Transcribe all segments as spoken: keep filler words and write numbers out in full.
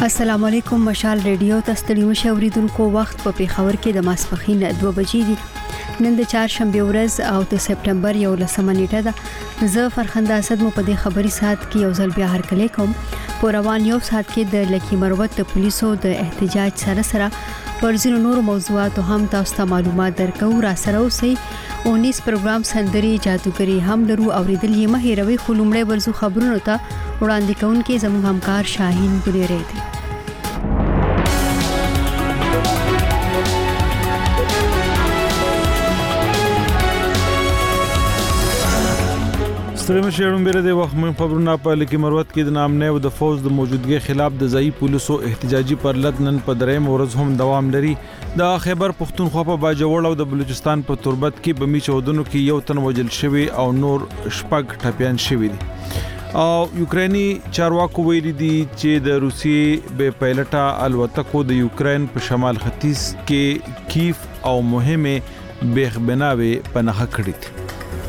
السلام علیکم. مشال ریډیو ته ستړي مشه اوریدونکو. وخت په پیښور کې د ماسپخین دوه بجې دي. نن د چهارشنبه ورځ او د سپټمبر یولسمه نیټه ده. زه فرخنده اسد مو په دې خبري سات کې یو ځل بیا هرکلی کوم. په روان یو سات کې د لکی مروت د پولیسو د احتجاج سره سره ورزینو نور موضوعات هم تاسو ته معلومات درکو. را سره اوسئ. اونیس پروګرام سندري جادوګری هم لرو اوریدل یې مه هیروي. خو لومړی ورزو خبرونو ته وړاندې کوونکې زموږ همکار شاهین ګليري دی. ستړي مشرون بیره د وخت من خبرونه په لکی مروت کې د نامنه او د فوج د موجودګۍ خلاف د ځای پولیسو احتجاجي پرلط نن په درېم ورځ هم دوام لري. د خیبر پښتونخوا په باجوړ او د بلوچستان په تربت کې بمی چودنو کې یو تن وجل شوی او نور شپږ ټپيان شوی دي. او یوکرینی چارواکو ویلي دي چې د روسیې به پایلټه الوتکو د یوکرين په شمال ختیځ کې کیف او مهمه بیخ بناوي پناه کړی دي.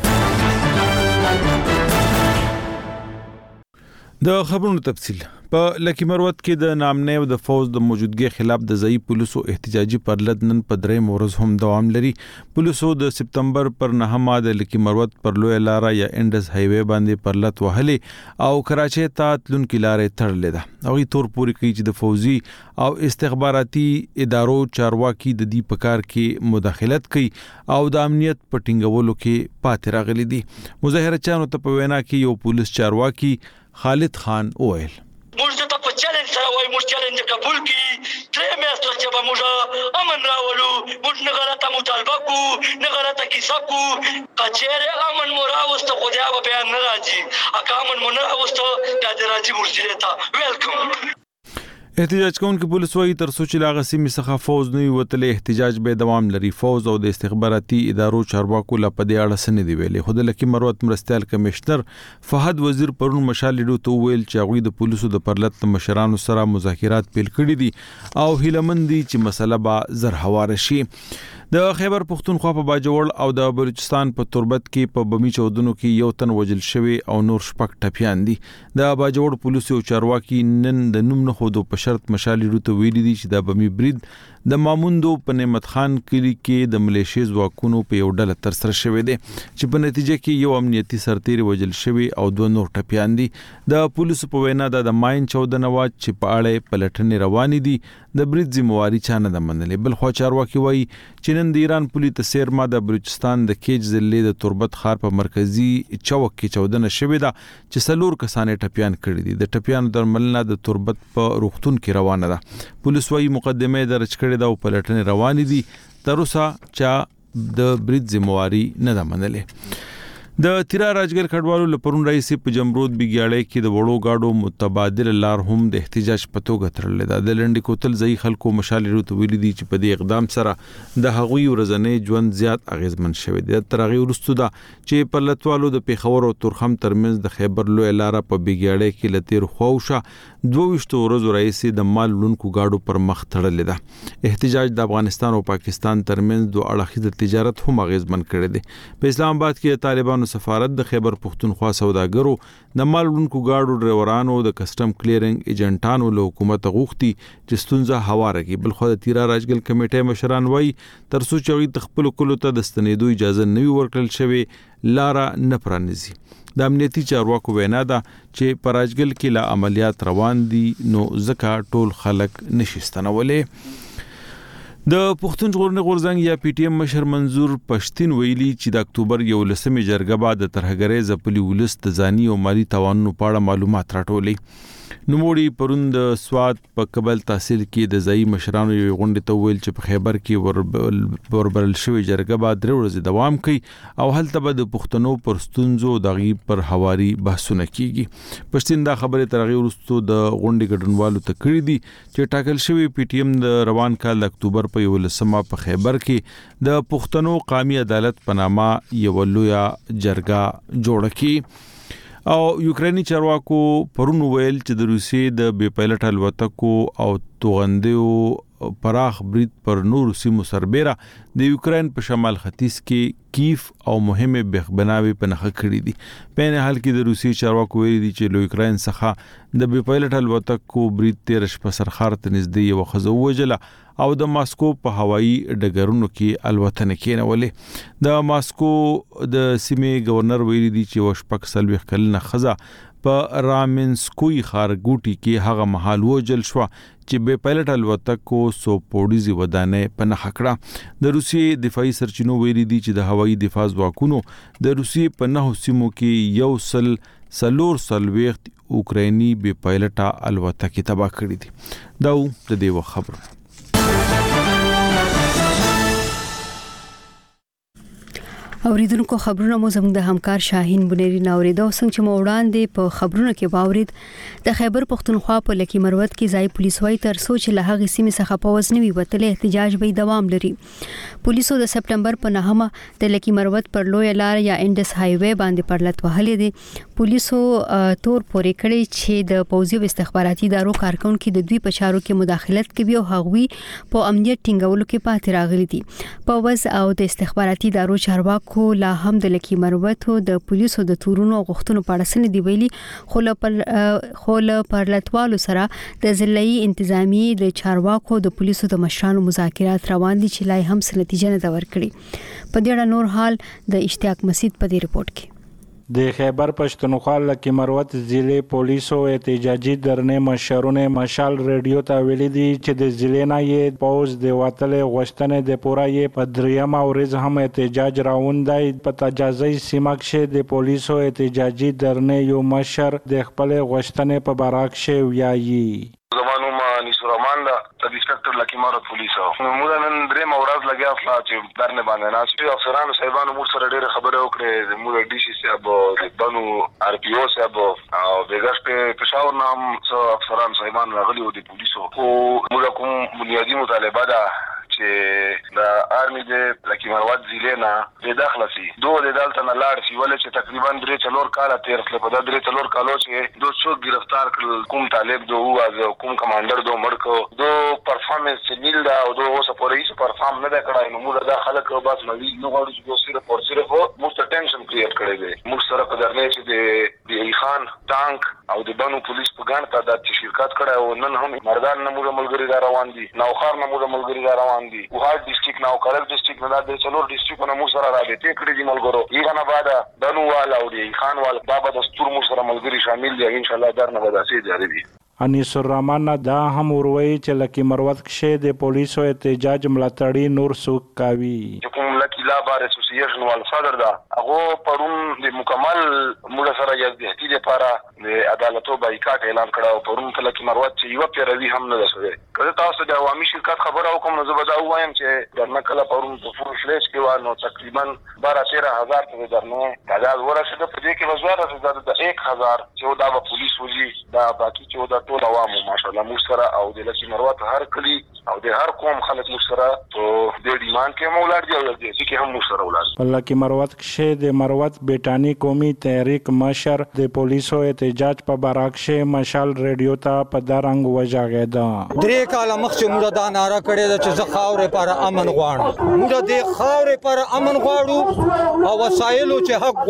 د خبرونو تفصیل په لکی مروت کې د نامنه او د فوج د موجودګۍ خلاف د ځای پولیسو احتجاجي پرلط نن په درېم ورځ هم دوام لري. پولیسو د سپتمبر پر نهمه د لکی مروت پر لوی لارې یا انډس های وے باندې پرلط وهلې او کراچۍ ته تلونکي لارې تړلې ده. هغه تور پوری کوي چې د فوزي او استخباراتي ادارو چارواکي د دې پکار کې مداخلت کوي او د امنیت په ټینګولو کې پاتې راغلي دي. مظاهره چانو ته په وینا کې یو پولیس چارواکي خالد خان وویل: موږ ته په چیلنج سره وای، موږ چیلنج قبول کړي. درې میاشتې چې به موږ امن راولو، موږ نه غلطه مطالبه کو، نه غلطه کیسه کو. کچېره امن مو راوسته خو بیا به بیان نه راځي. اګه امن مو نه راوسته بیا دې راځي مرسله ته ویلکم. احتجاج کوونکي پولیس وايي تر څو چې لاغه سیمې څخه فوج نه وتلې احتجاج به دوام لري. فوج او د استخباراتي ادارو چارواکو لا په دې اړه سن دی ویلي. خو د لکی مروت مرستيال کمشنر فهد وزیر پرون مشال لیدو ته ویل چې هغه د پولیسو د پرلط مشرانو سره مذاکرات پیل کړي دي او هیلمندي چې مسله به زر هواره شي. د خیبر پښتونخوا په باجوړ او د بلوچستان په تربت کې په بمی چودنو کې یو تن وجل شوی او نور شپږ ټپيان دي. د باجوړ پولیسو چارواکي نن د نوم نه خودو په شرط مشالې روته ویلي دي چې د بمی برید د ماموندو په نعمت خان کلی کې د ملیشي ځواکونو په یو ډله تر سره شوی دی چې په نتیجه کې یو امنیتي سرتیر وجل شوی او دوه نور ټپيان دي. د پولیسو په وینا د ماین چودنه وا چې په اړه پلټنې روانې دي. د برید ذمہواری چانه د منلې. بل خو چارواکي وایي چې نن د ایران پولیس تسیر ما د بلوچستان د کیج ضلع د تربت خار په مرکزی چوک کې چودنه شوې ده چې سلور کسانې ټپيان کړي دي. د ټپيانو درملنه د تربت په روغتون کې روانه ده. پولیس وايي مقدمه درج کړې ده او پلټنې روانې دي. تر اوسه چې د برید ذمہواری نه ده منلې. د تیرا راجګر کډوالو لپرون رئیس په جمرود بګیاړې کې د وړو گاډو متبادل لار هم د احتجاج په توګه ترلې ده. د لنډي کوتل ځای خلکو مشالې روته ویلي دي چې په دې اقدام سره د هغوی ورځنی ژوند زیات اغیزمن شوی دی. تر هغه وروسته ده چې پرلطوالو د پیښور او تورخم ترمنځ د خیبر لوی لار په بګیاړې کې لتیر خوښه دوه وشته ورځې رئیس د مال لونکو گاډو پر مخ تړلې ده. احتجاج د افغانستان او پاکستان ترمنځ دوه اړخیز تجارت هم اغیزمن کړی دی. په اسلام آباد کې طالبانو سفارت د خیبر پښتونخوا سوداګرو د مال لونکو گاډو ډرایورانو د کسٹم کلیرینګ ایجنټانو له حکومت غوښتي چې ستونزه هواره کړي. بل خو د تیرا راجګل کمیټې مشران وایي تر څو چې تخپل کولو ته د ستنېدو اجازه نه ورکړل شوی لاره نه پرانیزي. د امنیتي چارواکو وینا ده چې پراجګل کې لا عملیات روان دي نو ځکه ټول خلک نشي ستنولې. د پښتون ژغورنې غورځنګ یا پی ټی ایم مشر منظور پښتين ویلي چې د اکتوبر یولسمې جرګه بعد د ترهګرۍ ځپلي ولس د ځاني او مالی تاوانونو په اړه معلومات راټولي. نوموړي پرون د سواد په قبل تحصیل کې د ځای مشرانو یو غونډه ته ویل چې په خیبر کې وربرل شوی جرګه بعد درې ورځې دوام کوي او هلته به د پښتنو پر ستونزو د غیب پر حواري بحثونه کیږي. پښتين دا خبره تر هغه وروسته د غونډې ګډونوالو ته کړې دي چې ټاکل شوی پی ټی ایم د روان کال د اکتوبر په یولسمه په خیبر کې د پښتنو قومي عدالت په نامه یو لوی جرګه جوړه کړي. او یوکرینی چارواکو پرون ویل چې د روسیې د بې پایلټ الوتکو او توغندیو پراخ برید پر نور سیمو سربېره د یوکرين په شمال ختیځ کې کیف او مهمه بخبناوي په نخښه کړې دي په نه حال کې د روسي چارواکو ویلي دي چې له یوکرين څخه د بي پایلټ الوتکو برید تیر شپه سرخار ته نږدې یو خزو وجله او د ماسکو په هوایي ډګرونو کې الوتنه کېنولې د ماسکو د سیمې گورنر ویلي دي چې وشپک سلوي کلنه خزه په رامنسکوي خارګوټي کې هغه محل وجل شو چې بي پایلټ الوتکو سو پوډيزي ودانې په نخښه کړه د روسي دفاعي سرچینو ویلي دي چې د هوایي دفاع ځواکونو د روسي په نهو سیمو کې یو سل سلور سلويخت اوکرایني بي پایلټه الوتکې تباہ کړې دي دا د دې خبر اوریدونکو خبرونه مو زموږ د همکار شاهین بنيري ناوریدو څنګه چې مو وړاندې په خبرونو کې باورید د خیبر پختونخوا په لکی مروت کې ځای پولیس وای تر سوچ له هغه سیمه څخه په وزنوي وتلې احتجاج به دوام لري پولیسو د سپټمبر په نهمه د لکی مروت پر لوی لار یا انډس های وې باندې پرلط وهلې دي پولیسو تور پورې کړی چې د پوځي او استخباراتي ادارو کارکونکو د دوی په چارو کې مداخلت کوي او هغوی په امنیت ټینګولو کې پاتې راغلي دي په وز او د استخباراتي ادارو چارواکو کو لا هم د لکی مروتو د پولیسو د تورونو غوښتنو په اړه سن دی ویلي خو له خو له پرلطوالو سره د ضلعي انتظامی د چارواکو د پولیسو د مشرانو مذاکرات روان دي چې لای هم څه نتیجه نه دا ورکړي په دې اړه نور حال د اشتیاق مسعود په دې رپورت کې د خیبر پښتونخوا لکی مروت ضلع پولیسو احتجاجي درنې مشرونه مشال ریډیو ته ویلي دي چې د ضلع نه یې پوز د وټلې غوښتنې د پورا یې په دریم اورز هم احتجاج راوندای په تجازي سیمه کې د پولیسو احتجاجي درنې یو مشر د خپل غوښتنې په باراک شو ویایي زمانو ما نسورمان دا د انسپکټر لکی مروت پولیسو موږ نن درې مورز لګیا خلا چې درنه باندې ناس افسرانو صاحبانو موږ سره ډېر خبره وکړه موږ ډي سي صاحب د بانو ار پی او صاحب او دغه په پېښور نام څو افسران صاحبان راغلي او د پولیسو او موږ کوم بنیادی مطالبه ده چې د آرمي د لکی مروت ضلع نه د داخله سي دوه د دالته نه لاړ شي ولې چې تقریبا درې څلور کال تیر خپل په درې څلور کالو چې دوه څو گرفتار کړل کوم طالب دوه او کوم کمانډر دوه مړکو دوه پرفارمنس نیل دا او دوه اوس په رئیس پرفارم نه کړای نو موږ د خلک بس نوې نو غواړو چې صرف او صرف موږ ټینشن کریټ کړی دی موږ سره په درنه چې د دی خان ټانک او د بانو پولیس په ګڼ تعداد کې شرکت کړی او نن هم مردان نه موږ ملګری را روان دي نوخار نه موږ ملګری را روان دي وهار ډیسټریکټ نو کارل ډیسټریکټ نه د څلور ډیسټریکټونو موږ سره راځي کړی دي ملګرو ایغه نه بعد بانو والا او دی خان والا بابا د ستور موږ سره ملګری شامل دي ان شاء الله درنه به داسې جاری وي انیس الرحمن دا هم وروي چې لکی مروت کې د پولیسو احتجاج ملاتړي نور سوق کوي کوم لکی لا بار اسوسییشن وال صدر دا هغه پرون د مکمل موږ سره یادې لپاره د عدالتو بایکاټ اعلان کړو پرون کله کې مروت چې یو پیروي هم نه ده کله تاسو د عوامي شرکت خبره وکم نو زه به دا وایم چې درنه کله پرون په فور فلیش کې وانه تقریبا بارہ تیرہ هزار ته درنه تعداد ورسېده په دې کې وزاره د یک هزار چې دا په پولیس وځي دا باقي چې دا ټول عوامو ماشاءالله موږ سره او د لکی مروت هر کلی او د هر قوم خلک موږ سره په دې ډیماند کې مولار دي او د دې کې هم موږ سره ولر په لکی مروت کې د مروت بیٹانی قومي تحریک مشر د پولیسو احتجاج په باراک شه مشال ریډیو ته په دارنګ وجاګه دا درې کاله مخکې موږ دا ناره کړې ده چې زه خاورې پر امن غواړم موږ د خاورې پر امن غواړو او وسایلو چې حق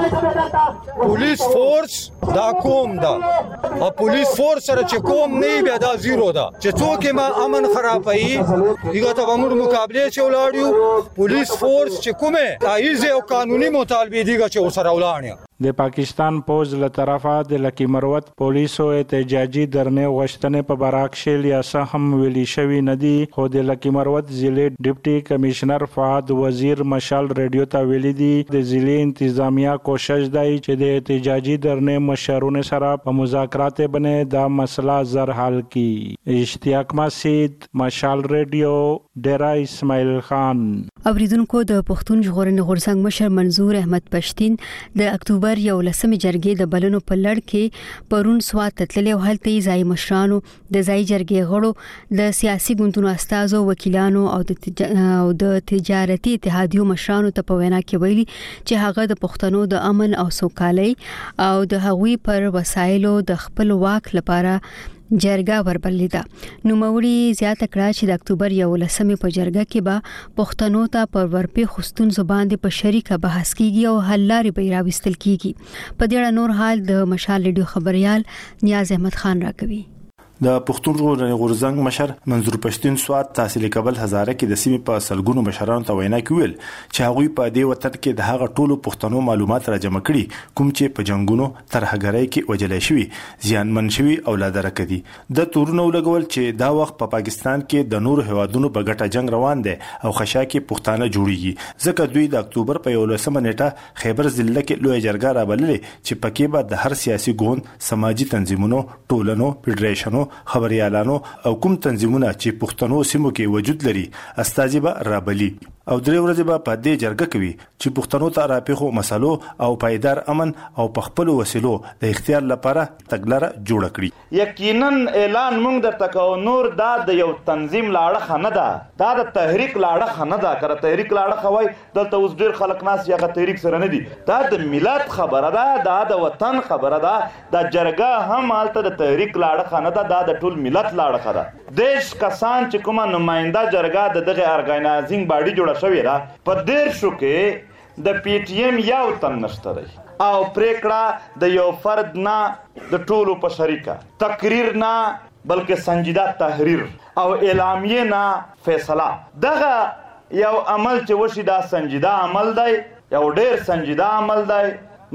غواړو پولیس فورس دا کوم دا او پولیس فورس سره چې کوم نه بیا دا زیرو ده چې څوک ما امن خرابوي دغه ته موږ مقابله چې ولاړو پولیس فورس چې کومه ایزه او قانوني مطالبه دیګه چې وسره ولاړ د پاکستان پوز له طرفه د لکی مروت پولیسو احتجاجي درنې غوښتنې په باراک شیل یا سه هم ویلي شوی ندي خو د لکی مروت ضلع ډیپټي کمشنر فهد وزیر مشال ریډیو ته ویلي دي د ضلع انتظامیه کوشش دی چې د احتجاجي درنې مشرونو سره په مذاکرات باندې دا مسله زر حل کړي اشتیاق مسعود مشال ریډیو ډیرا اسماعیل خان اوریدونکو د پښتون ژغورنې غورځنګ مشر منظور احمد پښتين د اکتوبر یو لسمه جرګې د بلنو په لړ کې پرون سوات تللی او هلته ځای مشرانو د ځای جرګې غړو د سیاسي ګوندونو استازو وکیلانو او د او د تجارتي اتحادیو مشرانو ته په وینا کې ویلي چې هغه د پښتنو د امن او سوکالۍ او د هغوی پر وسایلو د خپل واک لپاره جرګه وربللیده. نو موري زیاته کړه چې د اکتوبر یولسمې په جرګه کې به پښتنو ته پر ورپی خستون زبان د په شریکه بحث کیږي او حل لارې به راوستل کیږي. په دې اړه نور حال د مشال ریډیو خبريال نیاز احمد خان راکوي. د پښتون ژغورنې غورځنګ مشر منظور پښتون سواد تحصیل کابل هزاره کې د سیمې په سلګونو مشرانو ته وینا کوي چې هغوی په دې وطن کې د هغه ټولو پښتنو معلومات را جمع کړي کوم چې په جنگونو ترهګرۍ کې وجلې شوی زیانمن شوی اولاد راکدي. د تورونو لګول چې دا وخت په پا پاکستان کې د نور هوادونو په ګټه جنگ روان دي او خشا کې پښتانه جوړیږي ځکه دوی د اکتوبر په یولسمه نیټه خیبر ضلع کې لوی جرګه را بللې چې پکې به د هر سیاسي ګوند سماجی تنظیمونو ټولنو فدریشنو خبريالانو او کوم تنظیمونه چې پښتنو سیمو کې وجود لري استازي به رابلی او درې ورځې به په دې جرګه کوي چې پښتنو ته راپېخو مسلو او پایدار امن او په خپل وسیلو د اختیار لپاره تګلاره جوړ کړي. یقینا اعلان موږ د تکو نور دا د یو تنظیم لاړه نه ده دا د تحریک لاړه نه ده کړه تحریک لاړه خوي دلته اوس ډیر خلک ناس یا تحریک سره نه دي دا د ملت خبره ده دا د وطن خبره ده د جرګه هم حالت د تحریک لاړه نه ده دا د ټول ملت لاړه ده. دیش کسان چې کومه نماینده جرګه د دغه ارګنایزینګ باډي جوړه شوی را په دیر شو کې د پی ټی ایم یو تن نشته دی او پریکړه د یو فرد نه د ټولو په شریکه تقریر نه بلکې سنجیده تحریر او اعلامیه نه فیصله دغه یو عمل چې وشي دا سنجیده عمل دی یو ډیر سنجیده عمل دی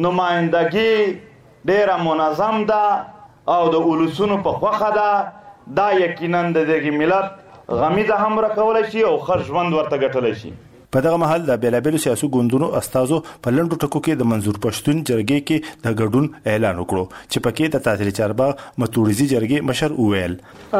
نمائندګي ډیره منظم ده او د اولسونو په خوخه ده دا یقینا د دغه ملت غمیزه هم راکولای شي او خرجوند ورته ګټلای شي. په دغه محل د بیلابیلو سیاسي ګوندونو استازو په لندو ټکو کې د منظور پښتون جرګې کې د ګډون اعلان وکړو چې پکې د تحصیل چارباغ متوړزي جرګې مشر وویل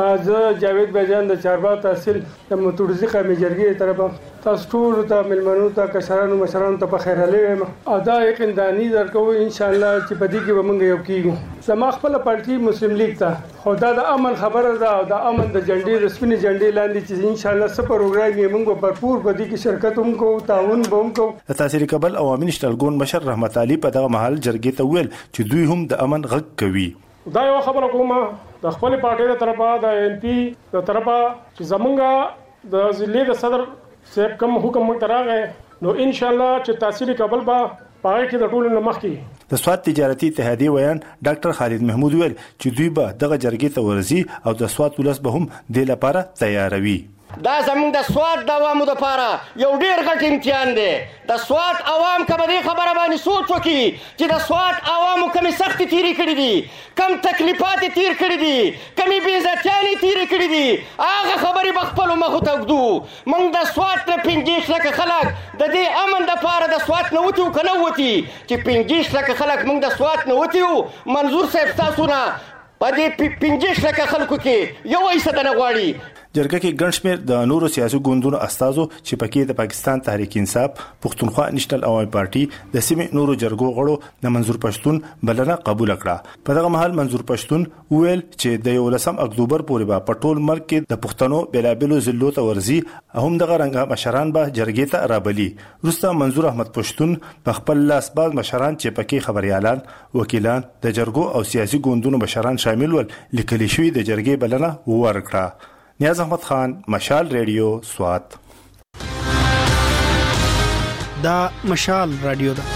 زه جاوید بجان د چارباغ تحصیل د متوړزي قومي جرګې طرفه تاسو ټول ته ملمنو ته کشرانو مشرانو ته په خیر علیم ادا یقیندانی درکو ان شاء الله چې په دې کې به موږ یو کیږو. زما خپل پارټي مسلم لیگ ته خدا د امن خبره ده او د امن د جنډې رسمي جنډې لاندې چې ان شاء الله سپر پروګرام یې موږ भरपूर په دې کې شرکت هم کوو تعاون به هم کوو. د تحصیل کابل عوامي نشنل ګوند مشر رحمت علي په دغه محل جرګې ته ویل چې دوی هم د امن غږ کوي. دا یو خبره کومه د خپل پارټي تر طرفه د ان پی تر طرفه چې زمونږ د ضلع د صدر صاحب کوم حکم متراغه نو ان شاء الله چې تحصیل کابل با پای کې د ټولو مخ کې د سواد تجارتي اتحادیه ویان ډاکټر خالد محمود ویل چې دوی به دغه جرګې ته ورزي او د سواد ولس به هم د لپاره تیاروي. دا زموږ د سواد د عوامو لپاره یو ډیر غټ امتحان دی. د سواد عوام کبه دې خبره باندې سوچ وکړي چې د سواد عوامو کمی سختي تیری کړې دي کم تکلیفات تیر کړې دي کمی بې عزتیانې تیر کړې دي هغه خبرې بخپل مخ ته وګدو. موږ د سواد نه پنځه لک خلک د دې امن د لپاره د سواد نه وتی کنه وتی چې پنځه لک خلک موږ د سواد نه وتی منظور صاحب تاسو نه په دې پنځه لک خلکو کې یو ایسه نه غواړي. جرګه کې ګڼ شمېر د نورو سیاسي ګوندونو استازو چې پکې د پاکستان تحریک انصاف پښتونخوا نېشنل عوامي پارټي د سیمې نورو جرګو غړو د منظور پښتون بلنه قبول کړه. په دغه محل منظور پښتون ویل چې د یولسم اکتوبر پورې به په ټول ملک کې د پښتنو بیلابیلو ضلعو ته ورزي هم دغه رنګه مشران به جرګې ته رابلی. وروسته منظور احمد پښتون په خپل لاس باز مشران چې پکې خبريالان وکیلان د جرګو او سیاسي ګوندونو مشران شامل ول لیکلي شوی د جرګې بلنه ورکړه. نیاز احمد خان مشال ریډیو سوات. دا مشال رادیو ده.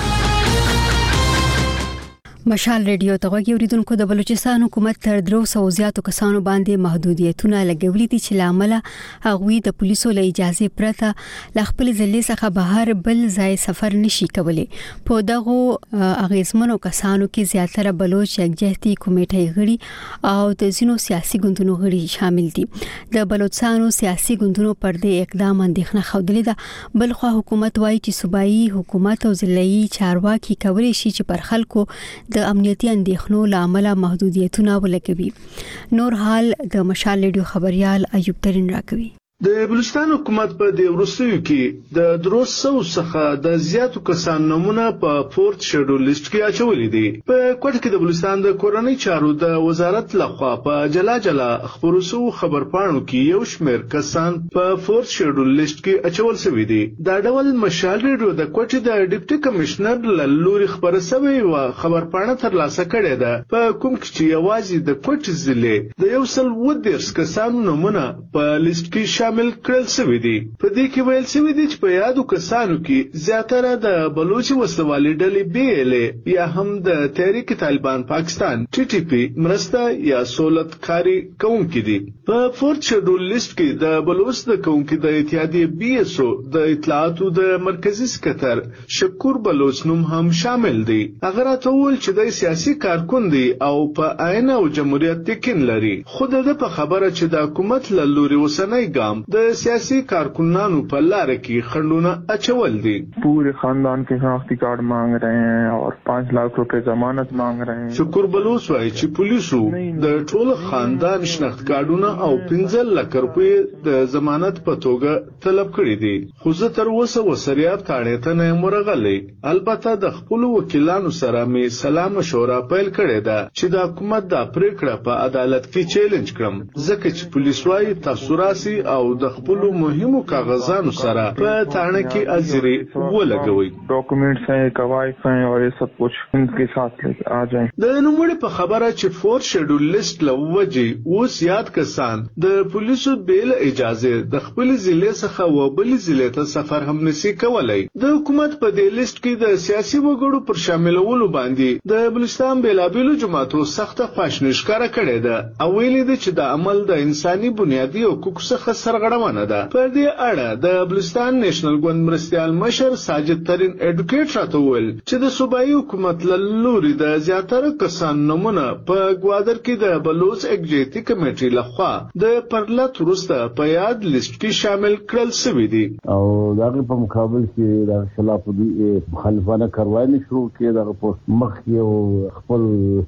مشال ریډیو ته غوږی اوریدونکو د بلوچستان حکومت تر درو سو زیاتو کسانو باندې محدودیتونه لګولې دي چې لامل هغوی د پولیسو له اجازه پرته ل خپل ځلې څخه بهر بل ځای سفر نشي کولای. په دغه اغیزمنو کسانو کې زیاتره بلوچ یکجهتي کمیټې غړي او د ځینو سیاسي ګوندونو غړي شامل دي. د بلوچستانو سیاسي ګوندونو پر دې اقدام اندېښنه خوده ده. بل خو حکومت وايي چې صوبایي حکومت او ضلعي چارواکي کوي شي چې پر خلکو د امنیتي اندېښنو لامل محدودیتونه ولګوي. نور حال د مشال ریډیو خبريال ایوب ترين راکوي. د بلوچستان حکومت په دې وروستیو کې د دروس سو څخه د زیاتو کسان نمونه په فورت شیډول لیست کې اچولې دي. په کوټه کې د بلوچستان د کورنۍ چارو د وزارت لخوا په جلا جلا خبرو سو خبرپاڼو کې یو شمېر کسان په فورت شیډول لیست کې اچول شوی دي. دا ډول مشال ریډیو د کوټه د ډیپټي کمشنر له لوري خبره شوی و خبرپاڼه ترلاسه کړې ده په کوم کې چې یوازې د کوټه ضلع د یو سل و دیرش کسانو نمونه په لیست کې شامل کړل شوی دي. په دې کې ویل شوی دي چې په یادو کسانو کې زیاتره د بلوچي وسوالي ډلې بي ال اي یا هم د تحریک طالبان پاکستان ټي ټي پي مرسته یا سہولت کاری کوونکي دي. په فورت شیډول لیست کې د بلوچ د کوونکي د اتحادیه بي اس او د اطلاعاتو د مرکزی سکرټر شکور بلوچ نوم هم شامل دي. هغه راټول چې د سیاسي کارکون دي او په آئین او جمهوریت تکین لري. خو د په خبره چې د حکومت له لوري وسنۍ ګام د سیاسی کارکنانو په لار کې خندونه اچول دي. پورے خاندان کے شناختی کارڈ مانگ رہے ہیں اور پانچ لاکھ روپے ضمانت مانگ رہے ہیں. شکر بلوچ وايي چې پولیسو د ټول خاندان شناخت کارډونه او پنځه لک روپې د ضمانت په توګه طلب کړي دي. خو زه تر اوسه وسریاب تاړې ته نه مرغلې. البته د خپل وکیلانو سره مې سلام مشوره پیل کړې ده چې د حکومت د پریکړه په عدالت کې چیلنج کړم ځکه چې پولیس وايي تاسو راسي او د خپل مهمو کاغذانو سره په تانه کې ازري ولګوي. ډاکومنټس ہیں قواعد ہیں اور یہ سب کچھ ان کے ساتھ لے آ جائیں. د نوموړي په خبره چې فور شیډول لیست لوجي اوس یاد کسان د پولیسو بیل اجازه د خپل ضلع څخه و بل ضلع ته سفر هم نشي کولای. د حکومت په دې لیست کې د سیاسي وګړو پر شاملولو باندې د بلوچستان بیلابیلو جماعتو سخت خواشنی ښکاره کړې ده او ویلي ده چې د عمل د انساني بنیادي حقوقو څخه سرغړونه ده. په دې اړه د بلوچستان نېشنل ګوند مرستیال مشر ساجد ترین اډوکیټ راته وویل چې د صوبایي حکومت له لوري د زیاتره کسان نمونه په ګوادر کې د بلوچ اګزیکټیو کمیټې لخوا د پرلط وروسته په یاد لیست کې شامل کړل شوي دي او دغه په مقابل کې د خلاف مخالفانه کاروایی شروع کړي. دغه په مخ کې خپل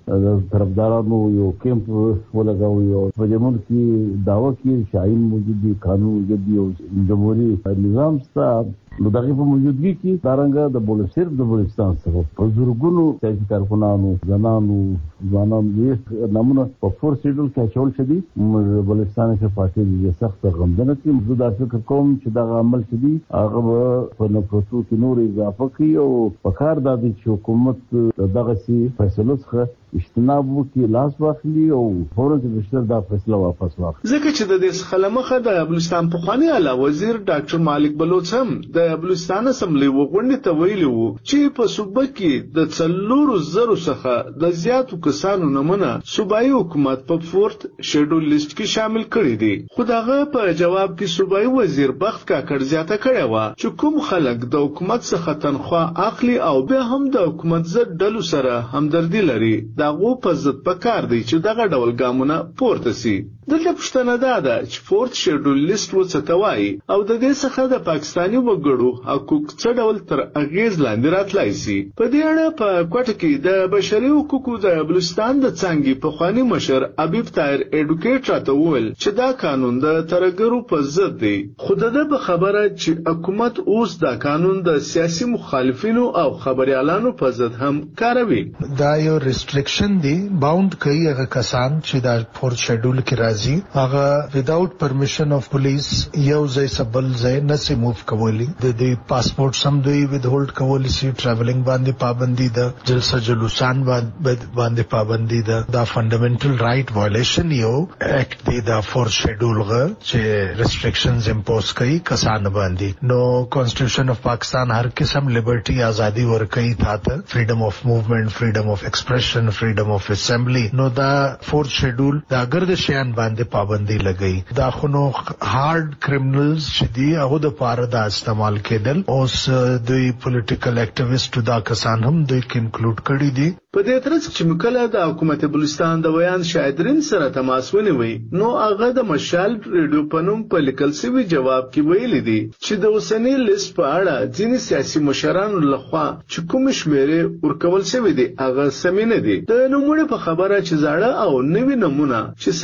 طرفدارانو یو کیمپ ولګاوي او په جمهور کې داوا کوي شاین موجود دي قانون موجود دي او جمهوریت نظام ستا نو دغه په موجودګي کې دارنګه د بولشر د بلوچستان څخه په زورګونو سیاسي کارکونانو زنانو ځوانانو یې نمونه په فور سیډول کې اچول شدي. بلوچستان کې پارټي د سخت غمجنه کې موږ دا فکر کوم چې دا عمل شدي هغه په نفرتو کې نور اضافه کوي او په کار د حکومت دغه سي فیصله څخه اجتناب وکړي لاس واخلي او فورا د بشر دا فیصله واپس واخلي. ځکه چې د دې څخه لمخه د بلوچستان پخوانی اعلی وزیر ډاکټر مالک بلوچ هم د بلوچستان اسمبلی وغونډې ته ویلي وو چې په صوبه کې د څلورو زرو څخه د زیاتو کسانو نمونه صوبایي حکومت په فورت شیډول لیست کې شامل کړي دي. خو دغه په جواب کې صوبایي وزیر بخت کاکړ زیاته کړې وه چې کوم خلک د حکومت څخه تنخواه اخلي او بیا هم د حکومت ضد ډلو سره همدردي لري دغه په ضد پکار دی چې دغه ډول ګامونه پورته سي. دلته پوښتنه دا ده چې فورت شیډول لیست څه ته وایي او د دې څخه د پاکستاني وګړو حقوق څه ډول تر اغیز لاندې راتلای شي. په دې اړه په کوټه کې د بشري حقوقو د بلوچستان د څانګې پخوانی مشر حبیب طاهر اډوکیټ راته وویل چې دا قانون د ترګرو په ضد دی. خو د دې په خبره چې حکومت اوس دا قانون د سیاسي مخالفینو او خبريالانو په ضد هم کاروي. دا یو ریستریکشن دی باوند کوي هغه کسان چې دا فورت شیډول کې راځي هغه وداوت پرمیشن اف پولیس یو ځای سبل ځای نه سي موف کولی. د دې پاسپورت سم دوی ود هولډ کولی سي ټریولینګ باندې پابندي ده جلسه جلوسان باندې پابندي ده. دا فندامنټل رائټ وایلیشن یو اکټ دی دا فورت شیډول غ چې ریستریکشنز امپوز کوي کسان باندې. نو کانسټیټیوشن اف پاکستان هر قسم لیبرټي ازادي ورکوي تاته فریډم اف موومېنټ فریډم اف ایکسپریشن فریډم اف اسمبلی. نو دا فورت شیډول دا اگر د شیان باندې پابندي لګئی دا خونو هارد کرمنلز چې دی هغه د پاره دا استعمال کېدل اوس دوی پولیټیکل اکټیویسټ دا کسان هم دوی کې انکلوډ کړي دي. په دې ترڅ چې مکله د حکومت بلوچستان د ویان شاهدرین سره تماس ونیوي نو هغه د مشال ریډیو پنوم په لیکل شوی جواب کې ویلي دي چې د اوسنی لیست په اړه ځینې سیاسي مشرانو لخوا چې کوم شمیرې ورکول شوی دي هغه سمینه دي. د نوموړي په خبره چې زاړه او نوی نمونه چې سره ګډ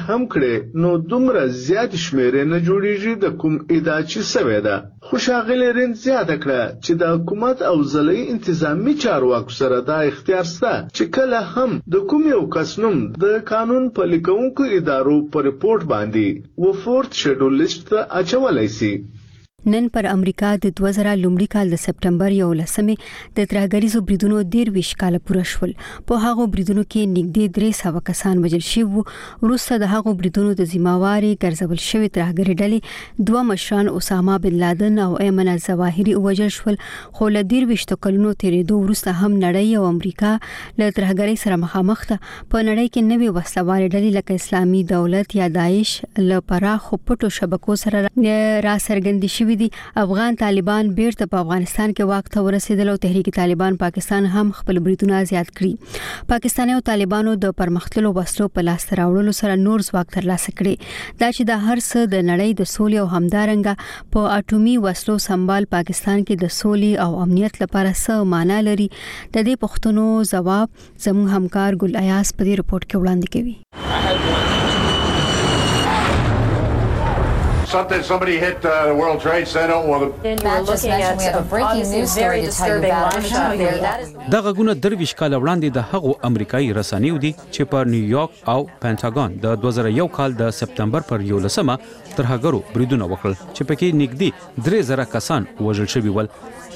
هم کړي نو دومره زیات شمیرې نه جوړیږي د کوم ادعا چې سوې ده. خو ښاغلي رینز زیاته کړه چې د حکومت او ضلعي انتظامي چارواکو سره دا اختیار شته چې کله هم د کوم یو کس نوم د قانون پلي کوونکو ادارو په رپورټ باندې و فورت شیډول لیست ته اچولی سي. نن پر امریکا د دوه زره لومړي کال د سپټمبر یو لسمې د ترهګریزو بریدونو دېرویش کاله پوره شول. په هغو بریدونو کې نږدې درې سوه کسان وژل شوي وو. وروسته د هغو بریدونو د ذمہواري ګرځول شوي ترهګري ډلې دوه مشران اسامه بن لادن او ایمن الظواهري وژل شول. خو له دېرویشتو کلونو تېرېدو وروسته هم نړۍ او امریکا له ترهګرۍ سره مخامخ ده. په نړۍ کې نوې وسلوالې ډلې لکه اسلامي دولت یا داعش له پراخو پټو شبکو سره را څرګندې شوي دي. افغان طالبان بیرته په افغانستان کې واک ته ورسېدل او تحریک طالبان پاکستان هم خپل بریدونه زیات کړي. پاکستاني او طالبانو د پرمختللو وسلو په لاس راوړلو سره نور ځواک ترلاسه کړي. دا چې د هر څه د نړۍ د سولې او همدارنګه په اټومي وسلو سمبال پاکستان کې د سولې او امنیت لپاره څه معنا لري، د دې پوښتنو ځواب زموږ همکار ګل ایاس په دې رپورت کې وړاندې کوي. Something, somebody hit uh, the World Trade Center or the... We have a breaking news story to tell you about. دا غږونه درویش کال وړاندې د هغو امریکایي رسنیو دي چې په نیویارک او پینټاګون د دوه زره یو کال د سپټمبر پر یولسمه ترهګرو بریدونه وکړل چې پکې نږدې درې زره کسان وژل شوي ول.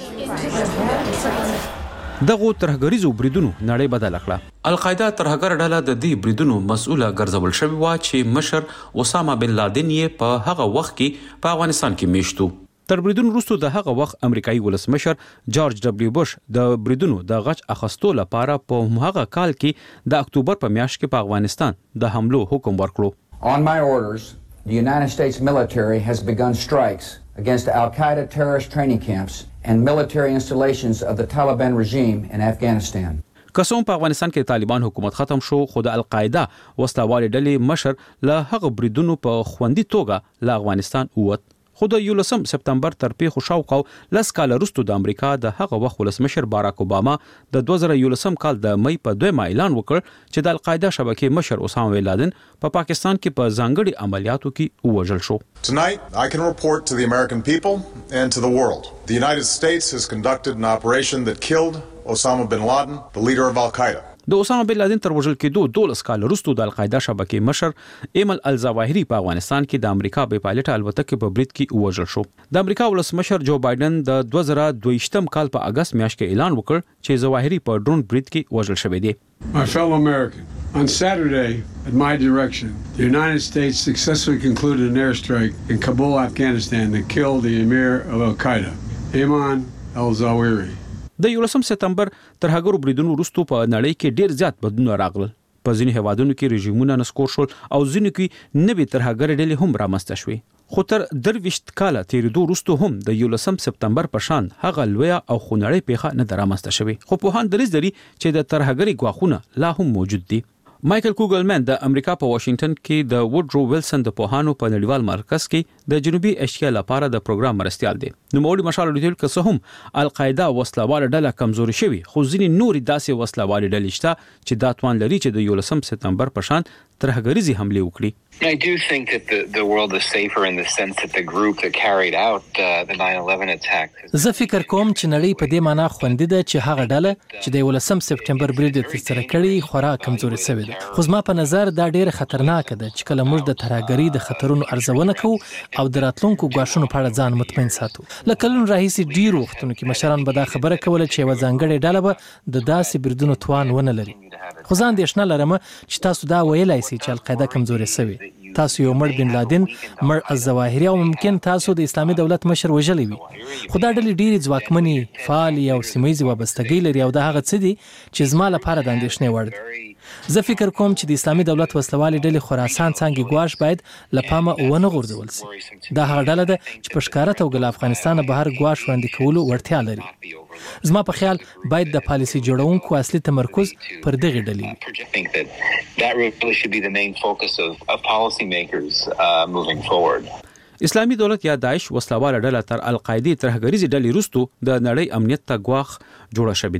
دغه ترهګریزو بریدونو نړۍ بدل کړه. القاعده ترهګر ډله د دې بریدونو مسؤله ګرځول شوی و چې مشر اسامه بن لادن یې په هغه وخت کې په افغانستان کې میشتو. تر بریدونو وروسته د هغه وخت امریکایي ولسمشر جورج ډبلیو بوش د بریدونو د غچ اخیستو لپاره په هغه کال کې د اکتوبر په میاشت کې په افغانستان د حملو حکم ورکړو. On my orders, the United States military has begun strikes against Al-Qaeda terrorist training camps and military installations of the Taliban regime in Afghanistan. کسوم په افغانستان کې طالبان حکومت ختم شو خو د القاعده وسلوالې ډلې مشر له هغه بریدونو په خوندي توګه له افغانستان ووت. خو د یولسم سپټمبر تر پیښو شاوخوا لس کاله وروسته د امریکا د هغه وخت ولسمشر باراک اوباما د دوه زره یولسم کال د مئی په دویمه اعلان وکړ چې د القاعده شبکې مشر اسامه بن لادن په پا پاکستان کې په ځانګړي عملیاتو کې ووژل شو. Tonight I can report to the American people and to the world. The United States has conducted an operation that killed Osama bin Laden, the leader of Al-Qaeda. د اسامه بن لادن تر وژل کېدو دولس کال وروسته د القاعده شبکې مشر ایمن الظواهري په افغانستان کې د امریکا بې پایلټه الوتکې په برید کې وژل شو. د امریکا ولسمشر جو بایدن د دوه زره دوه کال په اگست میاشت کې اعلان وکړ چې ظواهري په ډرون برید کې وژل شوی دی. My fellow American, on Saturday, at my direction, the United States successfully concluded an airstrike in Kabul, Afghanistan that killed the emir of Al-Qaeda, Ayman al-Zawahiri. د یولسم سپټمبر ترهګرو بریدونو وروسته په نړۍ کې ډیر زیات بدلونونه راغلل. په ځینې هیوادونو کې رژیمونه نسکور شول او ځینې کې نوې ترهګرې ډلې هم رامنځته شوې. خو تر درویشت کاله تېرېدو وروسته هم د یولسم سپټمبر په شان هغه لویه او خونړۍ پیښه نه ده رامنځته شوې. خو پوهان دریځ لري چې د ترهګرۍ ګواښونه لا هم موجود دي. مایکل کوګلمن د امریکا په واشنگټن کې د وډرو ویلسن د پوهانو په نړیوال مرکز کې د جنوبي ایشیا لپاره د پروګرام مرستيال دی. نو موري مشال لیدل که څه هم القاعده وسلواله ډله کمزوري شوی خو ځینې نوري داسې وسلواله ډلې شته چې دا توان لري چې د یولسم سپټمبر په شان ترهګریزي حمله وکړي. I do think that the, the world is safer in the sense that the group that carried out uh, the nine eleven attack. زه فکر کوم چې نړۍ په دې معنی خوندې ده چې هغه ډله چې د یولسم سپټمبر برید ترسره کړي خورا کمزوري شوې ده. خو زما په نظر دا ډېره خطرناکه ده چې کله موږ د ترهګرۍ د خطرونو ارزونه کوو او د راتلونکو ګواښونو په اړه ځان مطمئن ساتو. له کلونو راهیسې ډېرو وختونو کې مشران به دا خبره کوله چې یوه ځانګړې ډله به د داسې بریدونو توان ونه لري. خو زه اندېښنه لرم چې تاسو دا ویلی سئ چې القاعده کمزورې شوې. تاسو یو مړ بن لادن، مړ الظواهري او ممکن تاسو د اسلامي دولت مشر وژلی وي. خو دا ډلې ډېرې ځواکمنې، فعالې او سیمه ییزې وابستګۍ لري او دا هغه څه دي چې زما لپاره د اندېښنې وړ دي. زه فکر کوم چې د اسلامي دولت وسلوالې ډلې خراسان څانګې ګواښ باید له پامه ونه غورځول سي. دا هغه ډله ده چې په ښکاره توګه له افغانستانه بهر ګواښ وړاندې کولو وړتیا لري. زما په خیال باید د پالیسي جوړونکو اصلي تمرکز پر دغې ډلې وي. اسلامي دولت یا داعش وسلواله ډله تر القاعده ترهګریزي ډلې وروسته د نړۍ امنیت ته ګواښ جوړه شوې ده.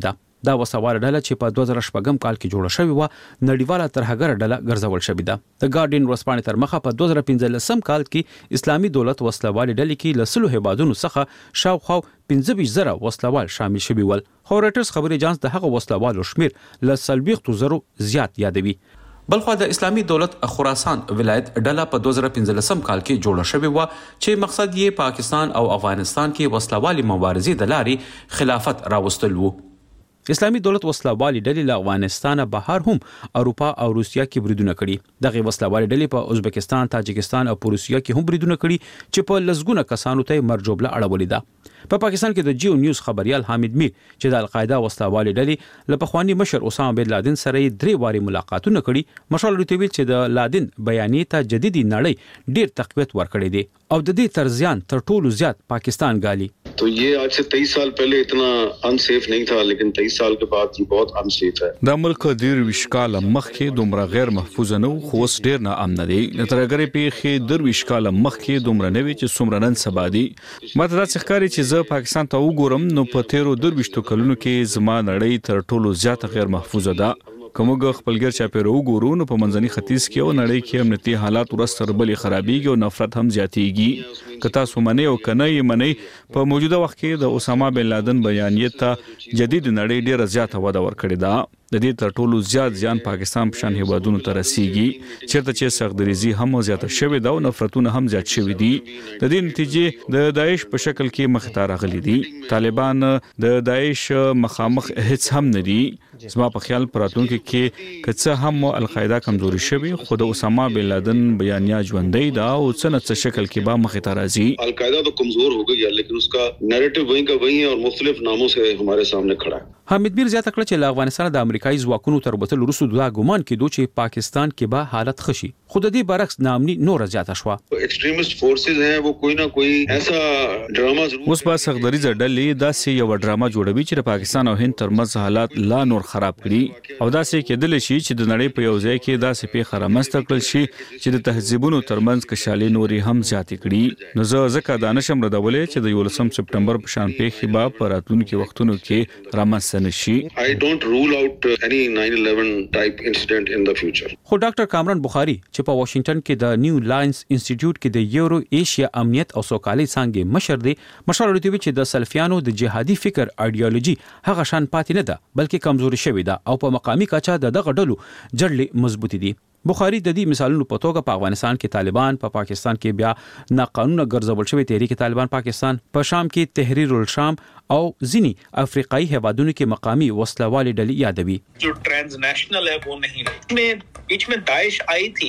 دا وسوال ډله چې په دوه زره شپږم کال کې جوړه شوې و نړیواله ترهګر ډله ګرځول شوې ده. د ګارډین ورځپاڼې تر مخه په دوه زره پنځلسم کال کې اسلامي دولت وسلوالې ډلې کې له سلو هیوادونو څخه شاوخوا پنځه ویشت زره وسلوال شامل شوي ول. خو رويټرز خبري اژانس د هغه وسلوالو شمیر له څلوېښتو زرو زیات یادوي. بلخو د اسلامي دولت خراسان ولایت ډله په دوه زره پنځلسم کال کې جوړه شوې و چې مقصد یې پاکستان او افغانستان کې وسلوالي مبارزې د لارې خلافت راوستل وو. اسلامي دولت وسلوالي ډلې له افغانستانه بهر هم اروپا او روسیا کې بریدونه کړي. دغه وسلوالي ډلې په ازبکستان، تاجکستان او روسیا کې هم بریدونه کړي چې په لسګونه کسانو ته مرجوبله اړولې ده. په پاکستان کې د جیو نیوز خبريال حامد میر چې د القاعده وسلوالي ډلې له پخوانی مشر اسامه بن لادن سره درې واري ملاقاتونه کړي. مشال روتویل چې د لادن بیانیې ته جديدي نړۍ ډیر تقویت ورکړي دي او د دې ترزیان تر ټولو زیات پاکستان ګالي. तो ये आज से तेईस साल पहले इतना अनसेफ नहीं था, लेकिन तेईस साल के बाद ये बहुत अनसेफ है. د ملک ډیر وشکاله مخکې دومره غیر محفوظ نه و، خو اوس ډیر نه امن دی. د ترګری پیخې ډیر وشکاله مخکې دومره نه وی چې څومره نن سبا دی. ماته دا ښکاري چې زه پاکستان ته وګورم نو په تیرو ډیر وشتو کلونو کې زما نړۍ تر ټولو زیات غیر محفوظه ده. کومګه خپلګر چاپیره وګورو نو په منځني ختیځ کې او نړۍ کې امنیتي حالات ورستر بلې خرابېږي او نفرت هم زیاتېږي. که تاسو منئ او کنه یې منئ، په موجوده وخت کې د اسامه بن لادن بیانیې ته جدید نړۍ ډیره زیاته وده ورکړې ده. د دې تر ټولو زیات ځان پاکستان په شان هیوادونو ته رسیږي چیرته چې سختدریزي هم زیاته شوې ده او نفرتونه هم زیات شوي دي. د دې نتیجې د داعش په شکل کې مخ ته راغلي دي. طالبان د داعش مخامخ هیڅ هم نه دي. زما په خیال پراتونکو کې که څه هم القاعده کمزوري شوی، خو د اسامه بن لادن بیانیه ژوندۍ ده او څه نه څه شکل کې به مخ ته راځي. القاعده तो कमजोर हो गई है, लेकिन उसका नैरेटिव वहीं का वहीं है और मुख्तलिफ नामों से हमारे सामने खड़ा है. حامد میر زیاته کړ چې له افغانستان د امریکایي ځواکونو تر وتل وروسته دا ګومان کېدو چې پاکستان کې به حالت خشي، خو د دې برعکس نامني نور زیاته شوه. एक्सट्रीमिस्ट फोर्सेस हैं वो कोई ना कोई ऐसा ड्रामा जरूर اوس په سختدریزه ډلې داسې یو ډراما جوړوي چې د پاکستان او هند ترمنځ حالات لا نور خراب کړي او داسې کېدل شي چې د نړۍ په یو ځای کې داسې پیښه رامنځته کړل شي چې د تهذیبونو ترمنځ کشالي نورې هم زیاتې کړي. نو زه ځکه دا نشم ردولې چې د یولسم سپټمبر په شان پیښې به په راتلونکي وختونو کې رامنځته نشي. I don't rule out any nine eleven type incident in the future. خو ډاکټر کامران بخاری چې په واشنگټن کې د نیو لاینز انسټیټیوټ کې د یورو ایشیا امنیت او سوکالۍ څانګې مشر دی، مشال ورته چې د سلفیانو د جهادي فکر ایډیالوژي هغه شان پاتې نه ده بلکې کمزوري شوې ده او په مقامي کچه د دغه ډلو جړلې مضبوطې دي. بخاری د دې مثالونو په توګه په افغانستان کې طالبان، په پا پاکستان کې بیا ناقانونه ګرځول شوی تحریک طالبان پاکستان، په شام کې تحریر الشام او ځینی افریقایي هیوادونو کې مقامي وسلوالې ډلې یادوي. जो ट्रांसनेशनल है वो नहीं है. में बीच में दाइश आई थी.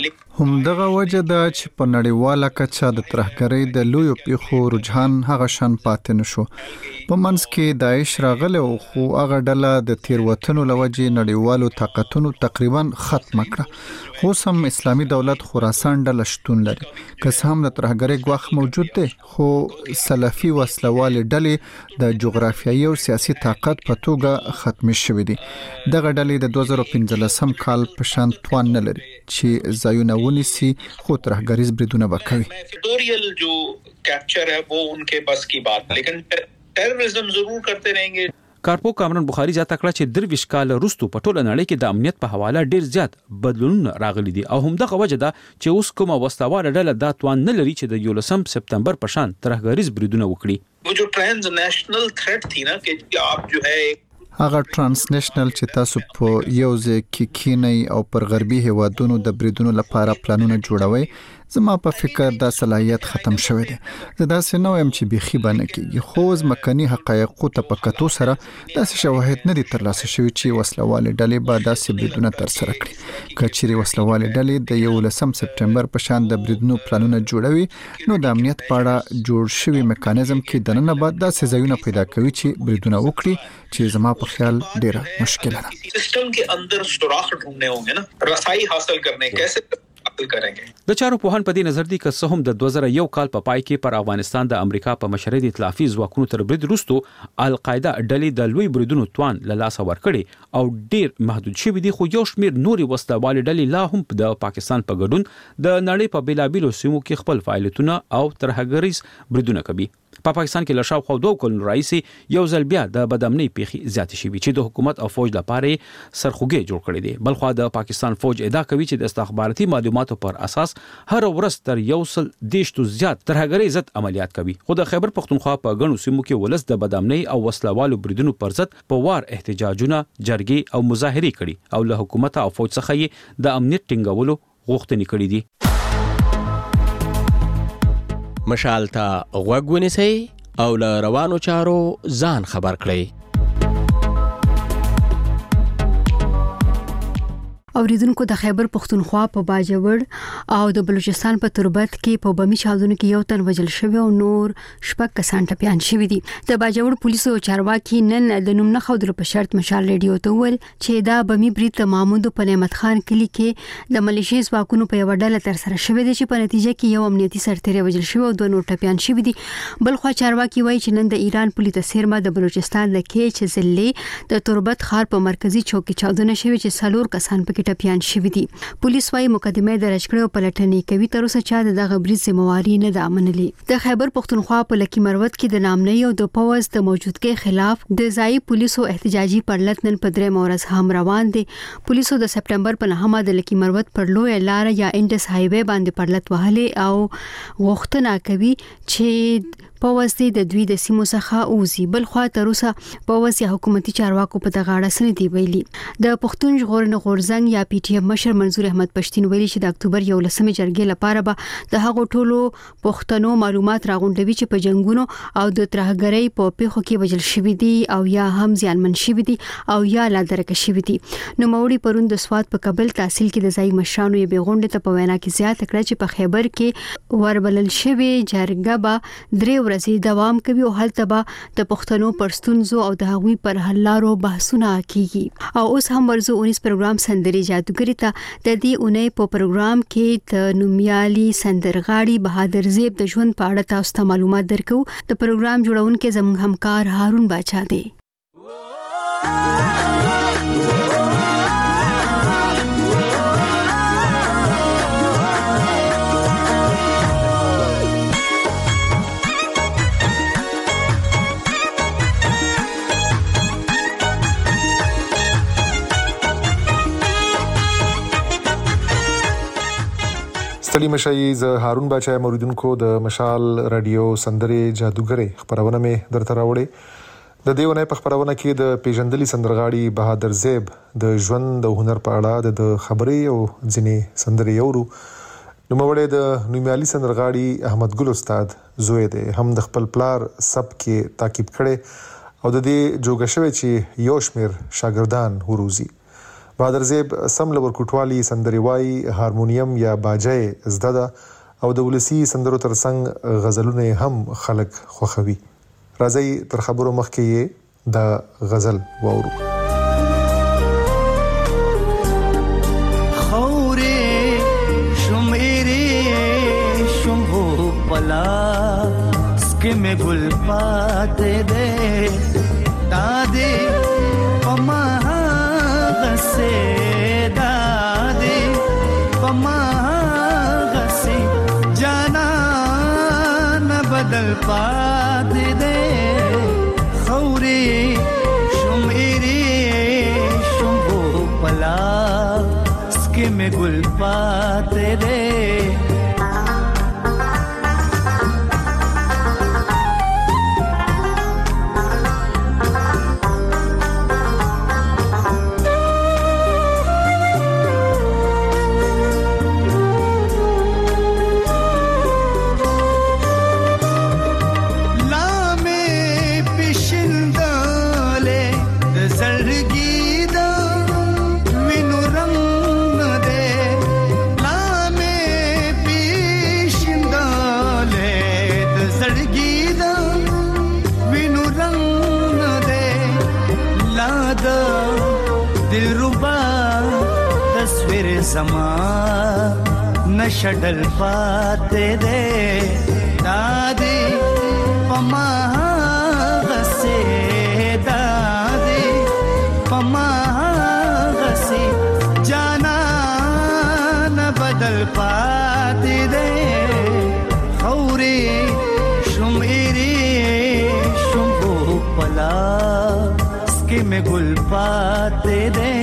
همدغه وجه ده چې په نړیواله کچه د ترهګرۍ د لویو پیښو رجحان هغه شان پاتې نشو. په منځ کې داعش راغله او خو هغه ډله د تیروتنو لوجې نړیوالو طاقتونو تقریبا ختم کړه. خو سم اسلامي دولت خراسان ډله شتون لري. که هم د ترهګرۍ غوښ موجود دی، خو سلفي وسلوال ډلې د جغرافیایي او سیاسي طاقت په توګه ختم شوې دي. دغه ډلې د دوه زره پنځلسم کال په شان توان نه لري چې ځایونه ونیسي، خو ترهګریز بریدونه وکوي. ټوریل جو کیپچر ہے وہ ان کے بس کی بات، لیکن ټیرریزم ضرور کرتے رہیں گے. کارپو کامران بخاری زیاته کړه چې درویش کال وروسته په ټوله نړۍ کې د امنیت په حواله ډیر زیات بدلونونه راغلي دي او همدغه وجه ده چې اوس کومه وسلواله ډله دا توان نه لري چې د یولسم سپتمبر په شان ترهګریز بریدونه وکړي. वो जो ट्रांसनेशनल थ्रेट थी ना कि आप जो है هغه ترانسنیشنل چې تاسو په یو ځای کې کینی او پر غربي هیوادونو د بریدونو لپاره پلانونه جوړوي، زما په فکر دا صلاحیت ختم شوی دی. زه داسې نه وایم چې بيخي باندې کېږي، خو ځمکني حقایقو ته په کتو سره داسې شواهد نه دي ترلاسه شوي چې وسلوالې ډلې به داسې بریدونه ترسره کړي. که چیرې وسلوالې ډلې د یولسم سپټمبر په شان د بریدونو پلانونه جوړوي، نو د امنیت په اړه جوړ شوی میکانیزم کې دننه به داسې ځایونه پیدا کوي چې بریدونه وکړي، چې زما په خیال ډیره مشکله ده. सिस्टम के अंदर सुराख ढूंढने होंगे ना, रसाई हासिल करने कैसे د چارو پوهان په دې نظر دي که څه هم د دوه زره یو کال په پای کې پر افغانستان د امریکا په مشرۍ د ائتلافي ځواکونو تر برید وروسته القاعده ډلې د لوی بریدونو توان له لاسه ورکړي او ډیر محدود شوي دي، خو یو شمیر نوري وسلوالې ډلې لا هم د پاکستان په ګډون د نړۍ په بیلابیلو سیمو کې خپل فعالیتونه او ترهګریز بریدونه کوي. په پاکستان کې لشاو خو دوه کلونو راځي یو ځل بیا د بدامنۍ پیښې زیات شي چې د حکومت او فوج لپاره سرخوږی جوړ کړی دی. بلخو د پاکستان فوج ادعا کوي چې د استخباراتي معلوماتو پر اساس هر ورځ تر یو سل دیشتو زیات ترهګرۍ ضد عملیات کوي. خو د خیبر پختونخوا په غنو سیمو کې ولس د بدامنۍ او وسلوالو بریدونو پر ضد په وار احتجاجونه جرګې او مظاهرې کړي او له حکومت او فوج څخه یې د امنیت ټینګولو غوښتنې کړې دي. مشال ته غوږ ونیسئ او له روانو چارو ځان خبر کړئ. اوریدونکو د خیبر پختونخوا په باجوړ او د بلوچستان په تربت کې په بمی چاودنو کې یو تن وژل شوی او نور شپږ کسان ټپيان شوی دي. د باجوړ پولیسو چارواکي نن د نوم نه خودلو په شرط مشال ریډیو ته ویل چې دا بمی برید محمود په نعمت خان کلی کې د ملیشیا ځواکونو په یو ډله تر سره شوی دی چې په نتیجه کې یو امنیتي سرتیری وژل شوی او دوه نور ټپيان شوی دي. بلخو چارواکي وایي چې نن د ایران پولیس سیرما د بلوچستان د کې چې ضلع د تربت ښار په مرکزی چوک کې چاودنه شوی چې څلور کسان پکې ټپيان شوی دي. پولیس وايي مقدمه درج کړې او پلټنې کوي تر اوسه چا دغه برید ذمہواری نه ده منلې. د خیبر پختونخوا په لکی مروت کې د نامنۍ او د پوز د موجودګۍ خلاف د ځای پولیسو احتجاجي پرلط نن په درې مورز هم روان دي. پولیسو د سپټمبر په نهمه د لکی مروت پر لوی لار یا انډس هایوي باندې پرلط وهلې او غوښتنه کوي چې پوز د دوی د سیمو څخه اوزي. بل خو تر اوسه پوز یا حکومتي چارواکو په دغه اړه سن دی ویلي. د پښتون ژغورنې غورځنګ یا پی ټی ایم مشر منظور احمد پښتين ویلي چې د اکتوبر یو لسمه جرګې لپاره به د هغو ټولو پښتنو معلومات راغونډوي چې په جنگونو او د ترهګرۍ په پیښو کې وژل شوی دي او یا هم ځانمن شوی دي او یا لا درک شوی دي. نو موري پروند د سواد په قبل تحصیل کې د ځای مشرانو یې بیغونډه ته په وینا کې زیات کړ چې په خیبر کې وربلل شوی جرګه به درې ورځې دوام کوي او هلته به د پښتنو پرستونزو او د هغوی پر حل لارو بحثونه کیږي. او اوس هم ورزو اونیس پروګرام سندري جادوګری ته د دې اونۍ په پروګرام کې د نومیالي سندرغاړي بهادر زیب د ژوند په اړه تاسو ته معلومات درکو. د پروګرام جوړونکو زموږ همکار هارون باچا دی. ستړي مشي ز هارون باچا موریدونکو د مشال رادیو سندري جادوګری خبرونه مې درته راوړې. د دیونه په خبرونه کې د پیژندلي سندرغاړي بهادر زیب د ژوند او هنر په اړه د خبرې او ځینې سندري یورو. نو موړې د نومیالي سندرغاړي احمد ګل استاد زوی دی هم د خپل پلار سب کې تعقیب کړي او د دې جوګه شوی چې یو شمیر شاګردان وروزي. بهادر زیب سم لور کوټوالي سندريوای هارمونیم یا باجای زده او د ولسی سندرو ترڅنګ غزلونه هم خلق خوخوي. راځي تر خبرو مخکې د غزل واورو. خورې شمېرې شمو پلا سکه مې ګل پاتې دې تا دې پما से दादे पमा गसे जाना न बदल पाते दे खौरे शुमेरे शुम्भो पला स्के में गुल पाते दे समा नशडल पाते दे दादी पमा गसे दादी पमा गसे जाना न बदल पाते दे खौरे शुमेरे دے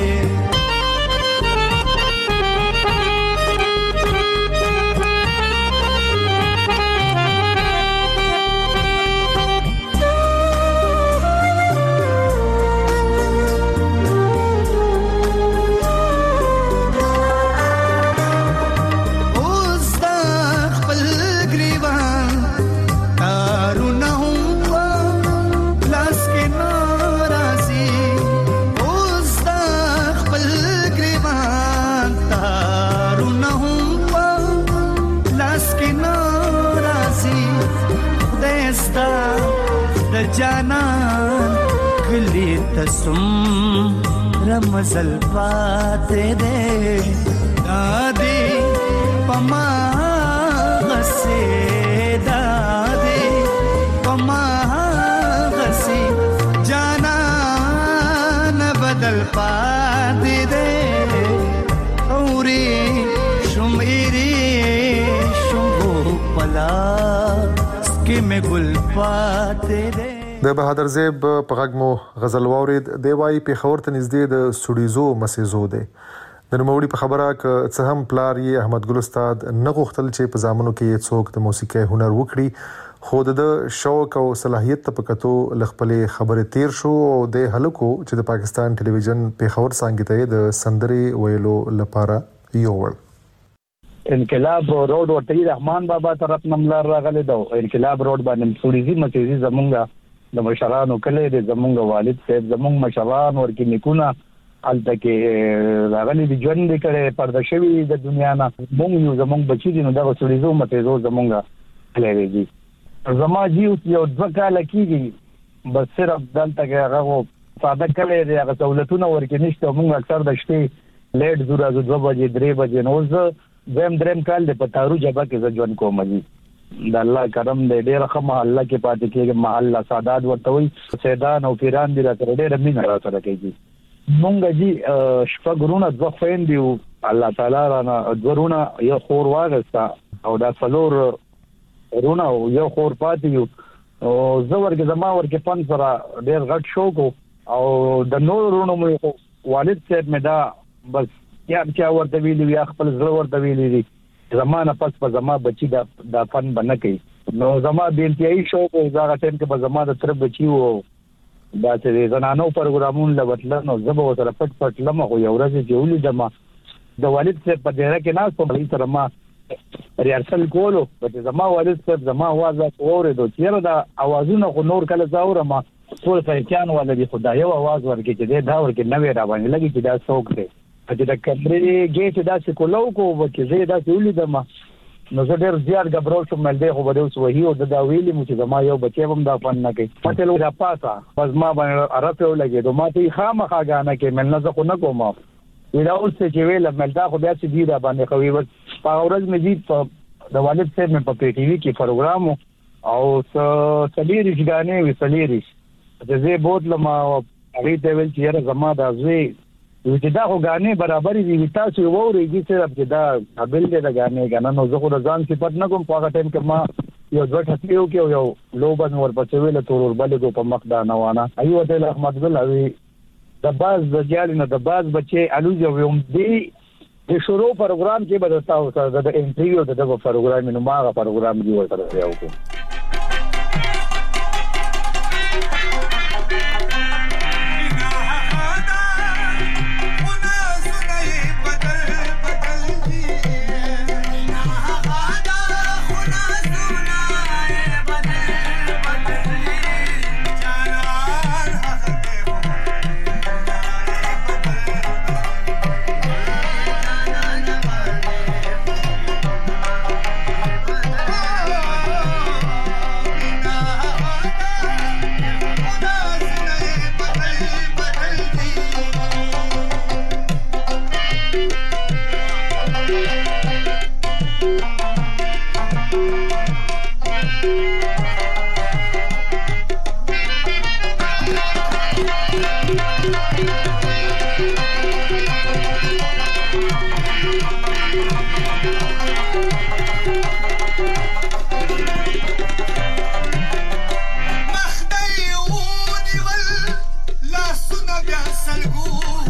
جانان کلی تسم رمزل پاتے دے دادی پما غسی دادی پما غسی جانان بدل پاتے دے اوری شمیری شمو پلا سکی میں گل پاتے دے د بهادر زیب په غږ مو غزل واورید دی وای پیښور ته نږدې د سړیزو مسیزو دی د نوموړي په خبره ک څه هم پلار یې احمد ګل استاد نه غوښتل چې په زامنو کې څوک د موسیقي هنر وکړي خو د شوق او صلاحیت په کتو لخپلې خبره تیر شو او د هلکو چې د پاکستان ټلویزیون پیښور څنګه ته د سندري ویلو لپاره یوړ انقلاب روډ ورته رحمان بابا طرف نملار راغلی دا انقلاب روډ باندې سړیزي مسیزي زمونږه د مشرانو کله د زمونږ والد صاحب زمونږ مشران ورکی نکونه الته کې راغلي دي ژوند کړي پرده شوی د دنیا نه مونږ یو زمونږ بچی دي نو دا سړیزو مته زمونږ کله دي زما جیو یو ځکه کال کېږي بس صرف دلته کې هغه ساده کله دی هغه سہولتونه ورکی نشته مونږ اکثر د شپې لیټ زورا زو دوه بجې درې بجې نو زه زم دریم کال د پتارو جبا کې ځ ژوند کوم دي د الله کرم دې ډېر خمه الله کې پاتې کېږي محله سادات ورته وي سیدان او پیران دې راته ډېر مين را سره کوي مونږ جی شپه ګرونه د خوین دی الله تعالی رانا ورونه یو خور واغستا او دا څلور ورونه یو خور پاتې یو او زور کې زما ور کې پن سره ډېر غټ شوق او د نور ورونه مو والد صاحب مې دا بس یا چې ورته ویلی یا خپل زړه ورته ویلی دي زمانه پس په زما بچی دا د فن بنه کوي نو زما د انتهایی شوق او دا ټیم کې په زما د تر بچی وو دا چې زنانو پروګرامون لوتل نو زبو سره پټ پټ لمه خو یو ورځ جوړی دما د والد صاحب په ډیره کې ناس په بل سره ما ریارسل کولو چې زما والد صاحب زما आवाज اورېدو چې دا اوازونه خو نور کله زاوره ما ټول پېچان ولدي خدای یو आवाज ورکړي چې دا ورکه نوې را باندې لګي چې دا څوک دی چې د کمرې ګیټ داسې کولو کو چې زه داسې ولیدم نو زه ډېر زیات غبرو شوم مل دی خو به اوس وਹੀ او دا ویلې مو چې زما یو بچی هم دا فن نه کوي پته لو دا پاسا بس ما باندې عرفه ولګي نو ما ته خامخا غانه کې مل نه زه خو نه کوم ویلا اوس چې ویل مل دا خو بیا چې دی دا باندې خوي بس په ورځ مې دي د والد صاحب مې په پی ټی وی کې پروګرام او سلیریش غانې وی سلیریش چې زه بوتلم هغه ته ویل چې زما دا زوی یو چې دا خو غانې برابرې دي تاسو ووريږي چې صرف چې دا قابل دي دا غانې غنا نو زه خو د ځان صفات نه کوم په هغه ټیم کې ما یو ځوټ هتیو کې یو لوبن ورپسې ویل تور بلګو په مخ دا نه وانه ایو ته احمد ګل اوی د باز د جال نه د باز بچي الوزه ووم دی د شروع پروګرام کې بدلتاو سره د انټرویو د پروګرام نو ما غا پروګرام دی ورته یو کو مخدي وني ولا سنة بيسلقوا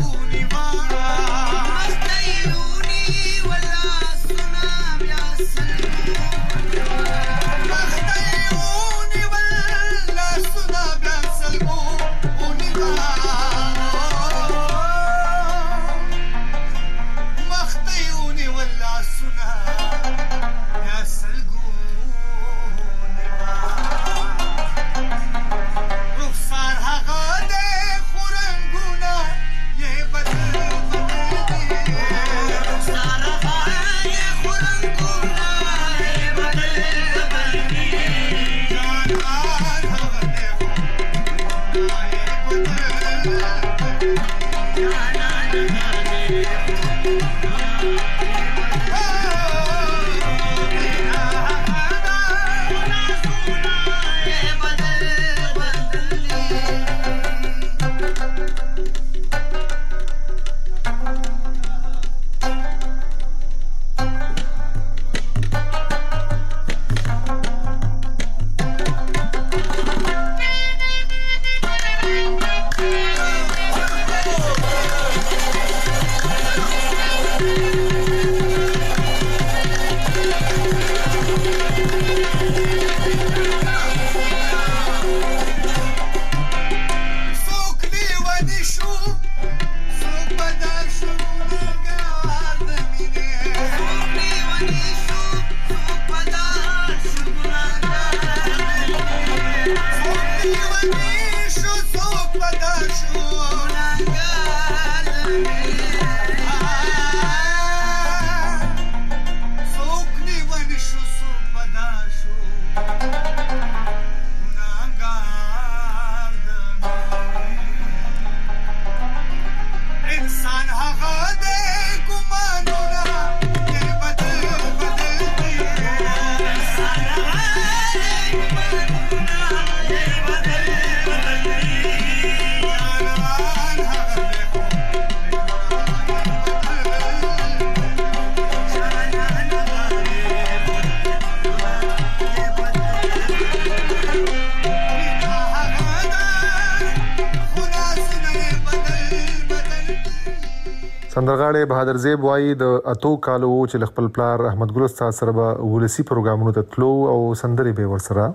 سندرغاړي بهادر زیب وایي د اتو کالو چې خپل پلار احمد ګل استاد سره به ولسی پروګرامونو ته تلو او سندري به ورسره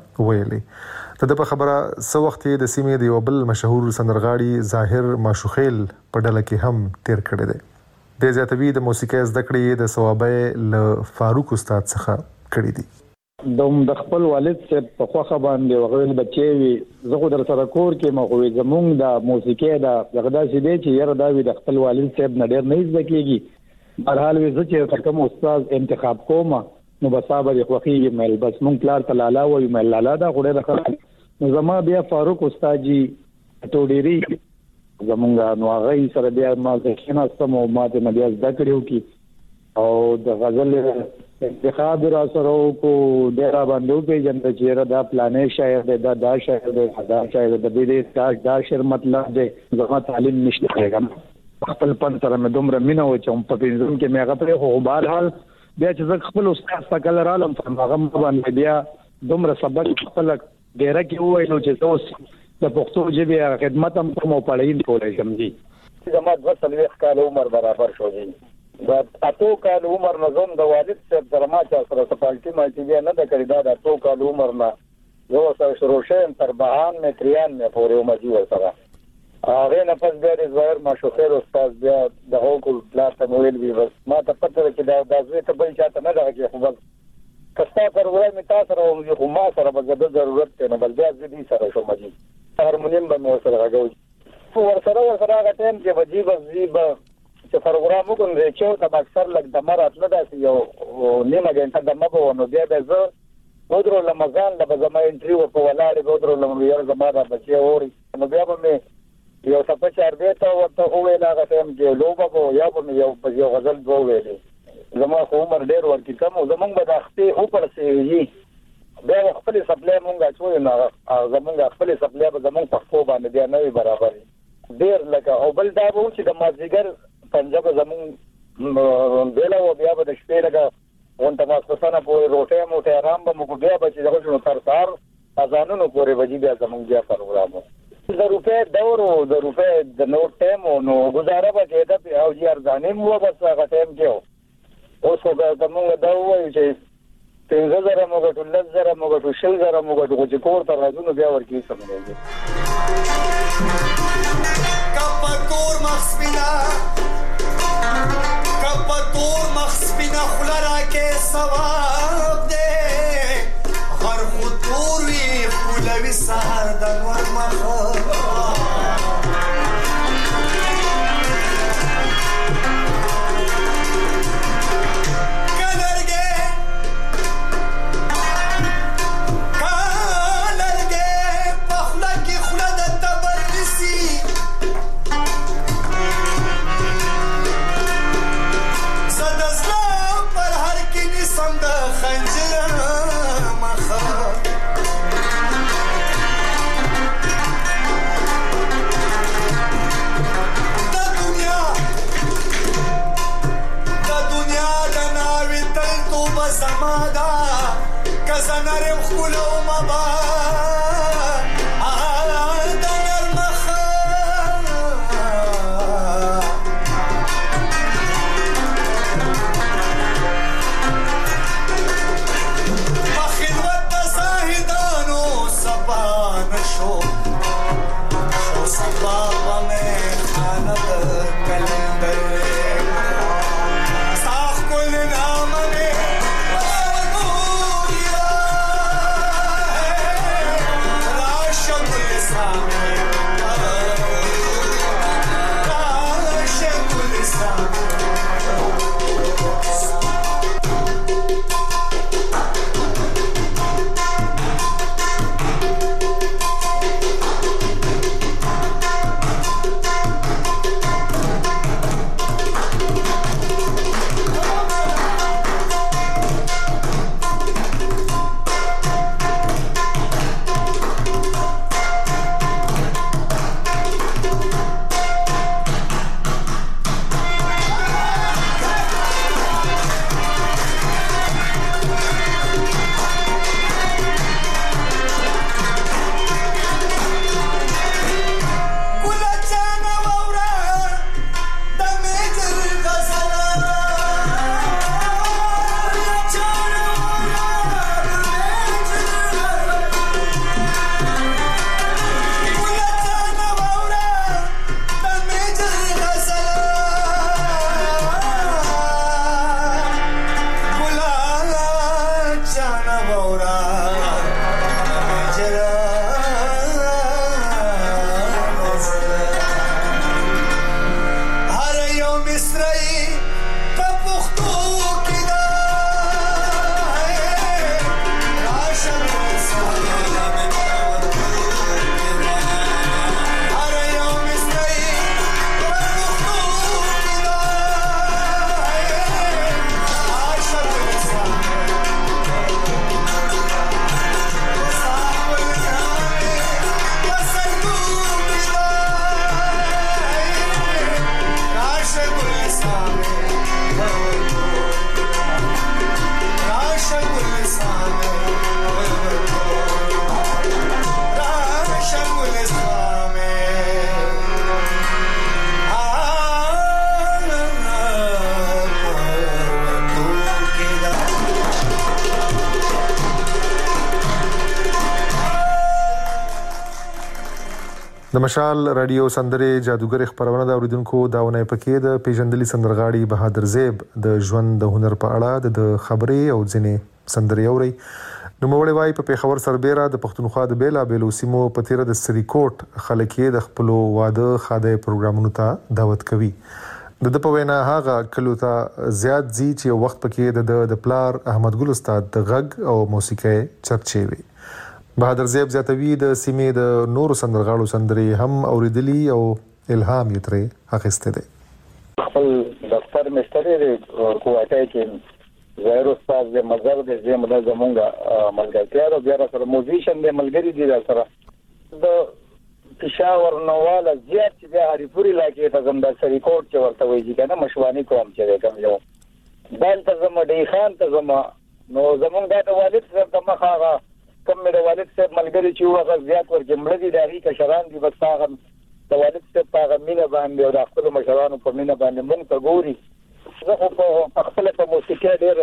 ویلې د په خبره سو وخت د سیمې د یو بل مشهور سندرغاړي ظاهر ماشوخیل په ډله کې هم تیر کړی دی د زیاتوی د موسیقي زده کړې د ثوابه ل فاروق استاد څخه کړی دي دوم د خپل والد سے په خوخه باندې وغویل بچي وي زه خو در سره کور کې مغوي زمونږ د موسیقي د غدا سي دي چې یره دا وي د خپل والد صاحب نه ډېر نه ځکیږي برحال وي چې کوم استاد انتخاب کوم نو بصابر خوخي مل بس مونږ پلار تلالا وي مل لالا دا غوړه د نو زما بیا فاروق استاد جی ټوډيري زمونږ نو هغه سره بیا ما ځکه نه سم او ما د بیا زده کړو کی او د غزل انتخاب را سره کو ډیرا باندې په جنت چیرې دا پلانې شاعر دی دا دا شاعر دی دا شاعر د دې تاج دا شعر مطلب دی زما تعلیم نشته کېږم خپل پن سره مې دومره مینه و چې په پینځم کې مې هغه پر خو بهرحال بیا چې خپل استاد څخه رالم هغه باندې بیا دومره سبق خپل ډیره کې وایلو چې اوس د پښتو ژبې خدمت هم کوم پړین کولای شم دي زما د وسلوي کال عمر برابر شو دي دا اتو کال عمر نظم د والد صاحب سره ما چې سره سپالټي ما چې نه د کړی دا د اتو کال عمر نه یو سره شروع شین تر بهان مې تریان مې پورې ومجي سره هغه نه پس بیا د ظاهر ماشوخیر استاد بیا د هوکل پلاټ ویل وی بس ما ته پته چې دا د زوی ته بل چاته نه راځي خو بس کستا پر وای می تاسو سره یو ما سره به د ضرورت نه بل بیا دې سره شو مجي هارمونیم به مو سره راغو ور سره ور سره هغه ټیم کې وجيب وجيب چې پروګرام وګورئ چې تا اکثر لګ د مرات نه داسې یو نیمه غنټه د مبو نو بیا د زه ودرو لمزان د زما انټریو په ولاړ ودرو لم یو زما د بچي اوري نو بیا به مې یو څه په چار دی ته ورته وې لا غتم کې لوبه کو یا به یو په یو غزل دوه ویلې زما خو عمر ډیر ورکی کم زمونږ به د اخته او پر سي بیا خپل سپلای مونږه چوي نه زمونږ خپل سپلای به زمونږ په خو باندې بیا نه برابر ډیر لکه او بل دا به چې د مازیګر پنجاب زمون بیلا و بیا به د شپې لګه اون تماسونه پورې روټه موټه آرام به موږ بیا به چې دغه شنو تر سار اذانونو پورې وجي بیا زمون بیا پروګرام د روپې دور او د روپې د نو ټیم نو گزاره به کېده په او جی ارزانه مو بس هغه ټیم کې اوس هغه زمون دا وایي چې پنځه زره موږ ټول لږ زره موږ ټول شل زره موږ ټول چې کور ته راځو بیا ورکی سمېږي کپکور مخسپینا کپکور مخسپینا خلرا کې ثواب دې هر خطور وی خلوي سحر د نور مخ د مشال رادیو سندره جادوګر خبرونه د اوریدونکو داونه پکې د پیژندلي سندرغاړي بهادر زیب د ژوند د هنر په اړه د خبرې او ځینې سندري اوري. نو موړی وای په پیښور سربېره د پښتونخوا د بیلا بیلو سیمو په تیر د سریکوټ خلکې د خپل واده خاده پروګرامونو ته دعوت کوي. د د په وینا هغه کلو ته زیات زی چې وخت پکې د د پلار احمد ګل استاد د غږ او موسیقي چرچې وي. بهادر زیب زیاتوی د سیمې د نورو سندرغاړو سندري هم اوریدلی او الهام یې ترې اخیسته دي. خپل دفتر مستری کوټه کې زهر استاد د مزار د زموږ د زمونږه ملګرتیا او بیا سره موزیشن د ملګری دي سره د پېښور نواله زیات چې د هریپوري علاقې ته زم د سریکوټ چې ورته وایي کنه مشوانی کوم چې کوم یو بل ته زم د خان ته زم نو زمونږ د والد سره د مخاغه کوم د والد صاحب ملګری چې هغه زیات ورجمړه دي داري کشران دي بس هغه د والد صاحب هغه مینه باندې او د خپل مشرانو په مینه باندې مونږ ته ګوري. زه په خپل په موسیقي ډېر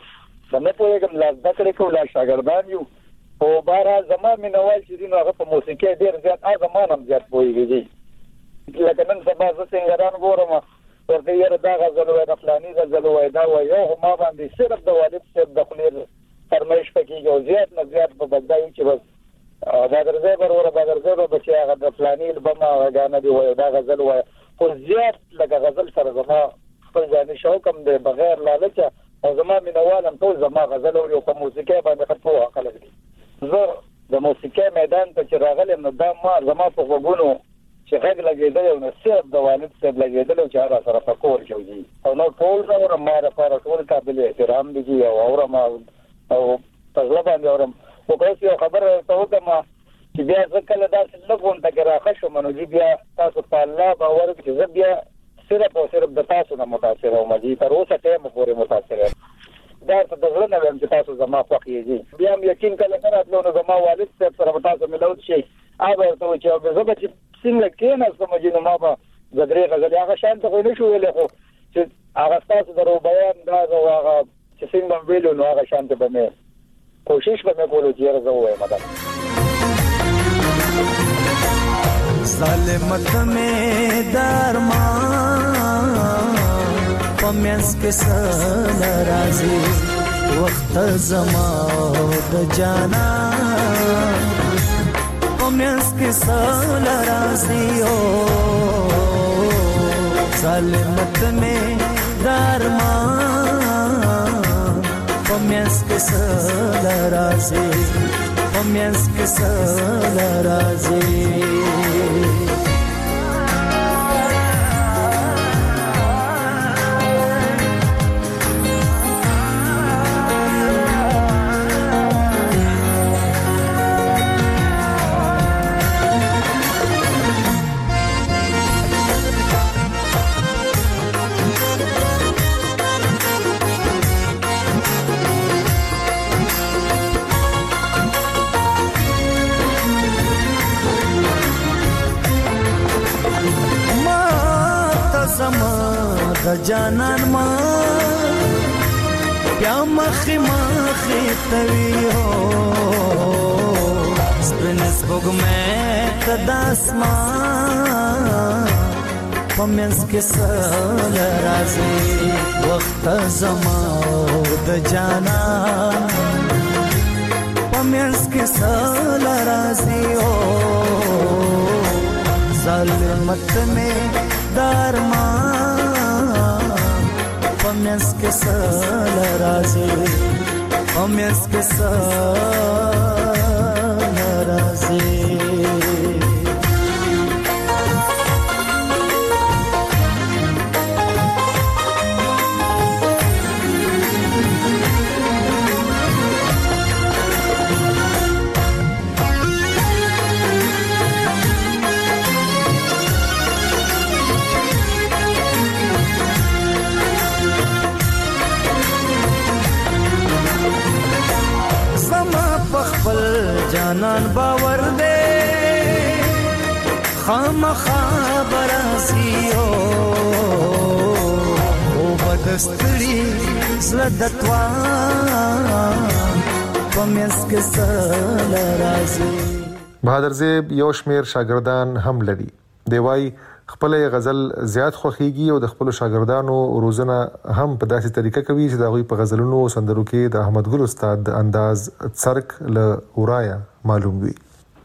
د نه پوهېږم لا زده کړې کوم لا شاګردان یو او بارا زما مینوال چې دي نو هغه په موسیقي ډېر زیات هغه زمان هم زیات پوهېږي. لکه نن سبا زه سنګران ګورم ورته یې دا غزل وایي د فلاني غزل وایي دا وایي او ما باندې صرف د والد صاحب د خولې فرمایش پکې او زیات نه زیات په بدایي چې بس دا درځي ورور به درځي به چې هغه د فلاني البم غاڼه دی وایي دا غزل وایي خو زیات لکه غزل سره زما خپل ځاني شوق هم دی بغیر لالچ او زما مینوالم ټول زما غزل او په موسیقي باندې خپل خلک دي. زه د موسیقي میدان ته چې راغلم نو دا ما زما په وګونو چې غږ لګېدل او نو صرف د والد صاحب لګېدل چې هغه سره په کور کې وي او نو ټول اورم ما لپاره ټول قابل احترام دي او اورم او تاسو باندې اورم او کوم یو خبره ته وکم چې بیا ځکه له داسې لګون ته راخه شو منو دي بیا تاسو په الله باور کې زه بیا صرف او صرف د تاسو نه متاثر او مزي تر اوسه ټیم پورې متاثر دا ته د ځل نه ویم چې تاسو زما خوښیږي بیا هم یقین کله نه راتلو نو زما والد صاحب سره تاسو ملوت شي هغه ته چې زه به څنګه کېنه سمجینو ما به زدرې غزل هغه شان ته نه شو ویل خو چې هغه تاسو درو بیان دا هغه چې څنګه ویلو نو هغه شان ته به مې کوشش به مې کولو چې راځو وایم مدام ظالمت میں درمان پمیس کے سل رازی وقت زما د جانا پمیس کے سل رازی او ظالمت میں درمان پمیس کے سل رازی پمیس کے سل رازی جانان ما بیا مخی مخی توی ہو سپنس بگ میں تداسمان پمیز کے سال رازی وقت زمان د جانان پمیز کے سال رازی ہو ظلمت میں درمان پمیس کے سال رازی پمیس کے سال رازی جانان باور دے خام خبرسی ہو او بدستری زلدتوان پمیس کے سال رازی بهادر زیب یو شمیر شاګردان هم لري. دی وايي خپل غزل زیات خوخيږي او د خپل شاګردانو روزنه هم په داسې طریقه کوي چې د غوي په غزلونو او سندرو کې د احمد ګل استاد د انداز څرک له اورایا معلوم وي.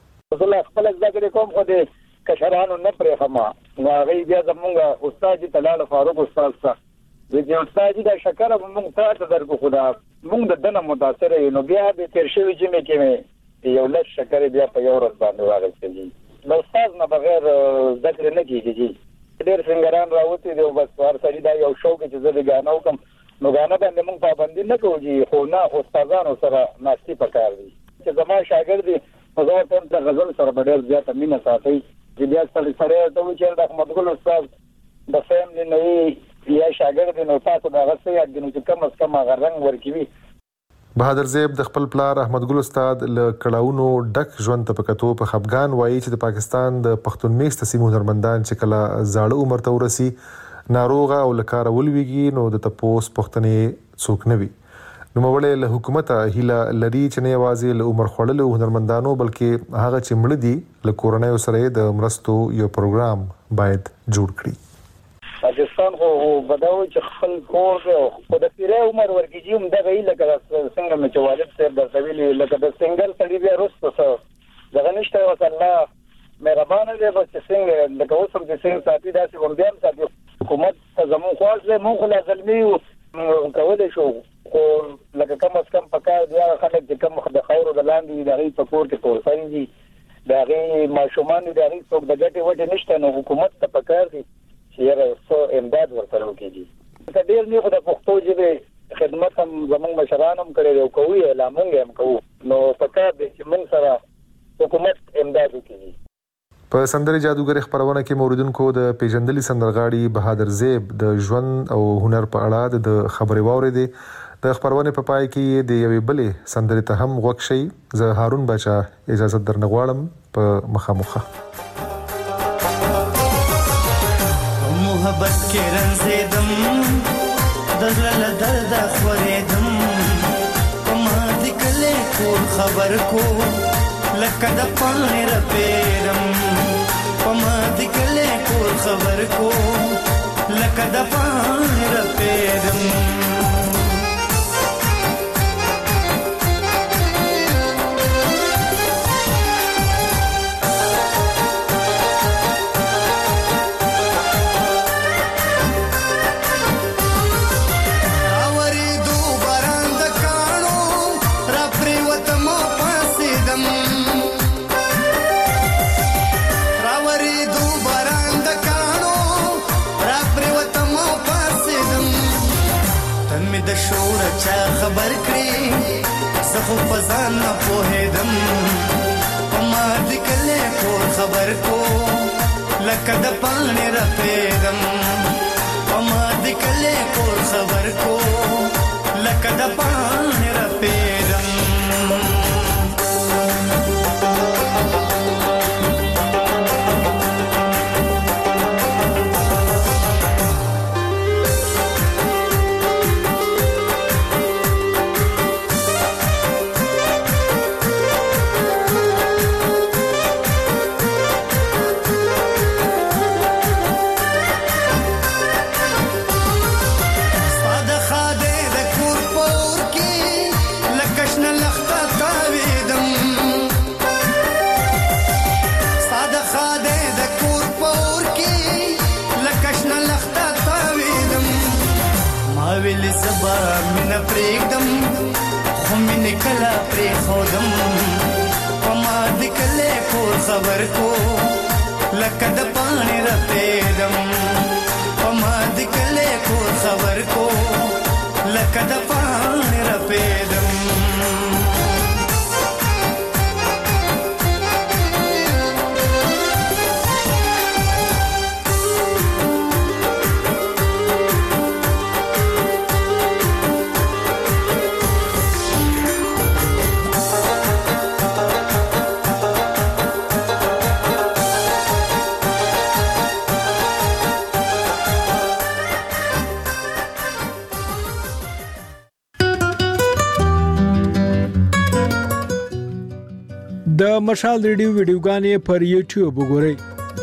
زه خپل ذکر کوم خو دې کشرانو نه پرې خما نو غي بیا زمونږ استاد طلال فاروق استاد سره د دې استاد د شکر موږ ته درکو خدا موږ د دنه متاثر یو نو بیا به تیر شوی چې مې کې یو لږ شکر بیا په یو ورځ باندې راغلی. نو استاد نه بغیر ذکر نه کیږي. ډېر څنګهران راوتی دی بس ور سړي دا یو شوق چې زه غاڼو کوم نو غاڼه باندې موږ پابندي نه کوو خو نه استادانو سره ناشتي پکار دي چې زما شاګرد دي نو زه ته د غزل سره ډېر زیات مینه ساتي چې بیا سره سره ته چې د احمد ګل استاد د فیملی نه یا شاګرد نو تاسو دا غسه یاد دي چې کم از کم هغه رنگ ورکوي. بهادر زیب د خپل پلار احمد ګل استاد له کړهونو ډک ژوند ته پکتو په خفغان وایي چې د پاکستان د پښتون میکس تسمو هنرمندان چې کله زاړه عمر ته ورسي ناروغه او لکار ولويږي نو د تپوس پښتنې څوک نه وي. نو مولې له حکومت هیله لري چې نه یوازې له عمر خړلو هنرمندانو بلکې هغه چې مړ دي له کورونای سره د مرستو یو پروګرام باید جوړ کړي. پاکستان خو بداو چې خپل کور او د پیره عمر ورکیږي هم د غي لکه څنګه مې چوالد سره د سویلي لکه د سنگل سړي بیا رسته سره دغه نشته او الله مهربانه دی چې څنګه د کوسم چې څنګه ساتي داسې ور بیا ساتي حکومت ته زمو خواږه مونږ لا ځلمي کولای شو او لکه کم از کم پکار دی خلک چې کم د خیرو د لاندې د غي په کور کې ټول فرنجي د غي ماشومان د غي څوک د ګټي وټه نشته نو حکومت ته پکار دی چې یې سو امداد ورته وکړي. د ډیر نه د پښتو ژبې خدمت هم زموږ مشران هم کړی او کوي اعلان هم کوي نو پکار دی چې موږ سره حکومت امداد وکړي. په سندري جادوګر خبرونه کې موریدونکو د پیژندلي سندرغاړي بهادر زیب د ژوند او هنر په اړه د خبري واورې دي. د خبرونه په پای کې د یوې بلې سندري ته هم وښ شي. زه هارون بچا اجازه درنغواړم په مخامخه. محبت کې رنځېدم دغله درد خورېدم په ما دې کله کور خبر کو لکه د پاڼې رپېدم په ما دې کله کور خبر کو لکه د پاڼې رپېدم. چا خبر کړی زه خو فزان نه پوهېدم په ما دې کله کور خبر کو لکه د پاڼې رپېدم په ما دې کله کور خبر کو لکه د پاڼې رپېدم. پریږدم خو مې نه کله پرېښودم په ما دې کله کور خبر کو لکه د پاڼې رپېدم په ما دې کله کور خبر کو لکه د پاڼې رپېدم. مشال ریډیو ویډیوګانې پر یوټیوب وګورئ.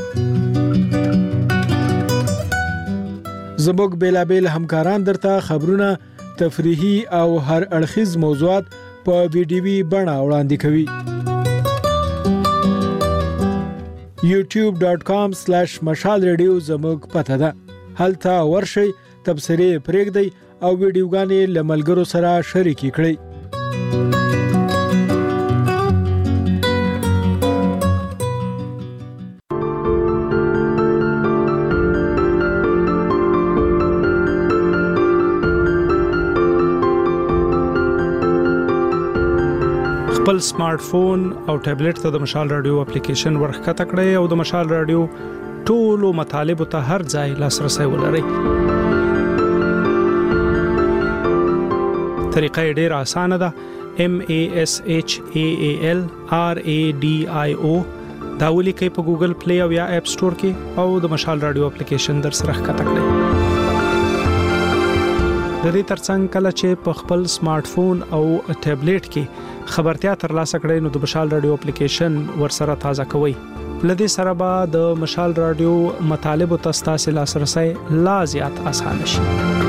زموږ بیلابیل همکاران درته خبرونه، تفریحي او هر اړخیز موضوعات په ویډیوي بڼه وړاندې کوي. یوټیوب ډاٹ کام سلیش مشال ریډیو زموږ پته ده. هلته ورشئ، تبصرې پرېږدئ او ویډیوګانې له ملګرو سره شریکې کړئ. خپل سمارټ فون او ټابلیټ ته د مشال رادیو اپلیکیشن ورښکته کړئ او د مشال رادیو ټولو مطالبو ته هر ځای لاسرسي ولرئ. طریقه یې ډېره اسانه ده. M A S H A A L R A D I O دا ولیکئ په ګوګل پلی او یا اپ سٹور کې او د مشال رادیو اپلیکیشن در سره ښکته کړئ. د دې ترڅنګ کله چې په خپل سمارټ فون او ټابلیټ کې خبرتیا ترلاسه کړئ نو د مشال رادیو اپلیکیشن ورسره تازه کوئ. لدې سره به د مشال رادیو مطالبو ته ستاسو لاسرسي لا زیات اسانه شي.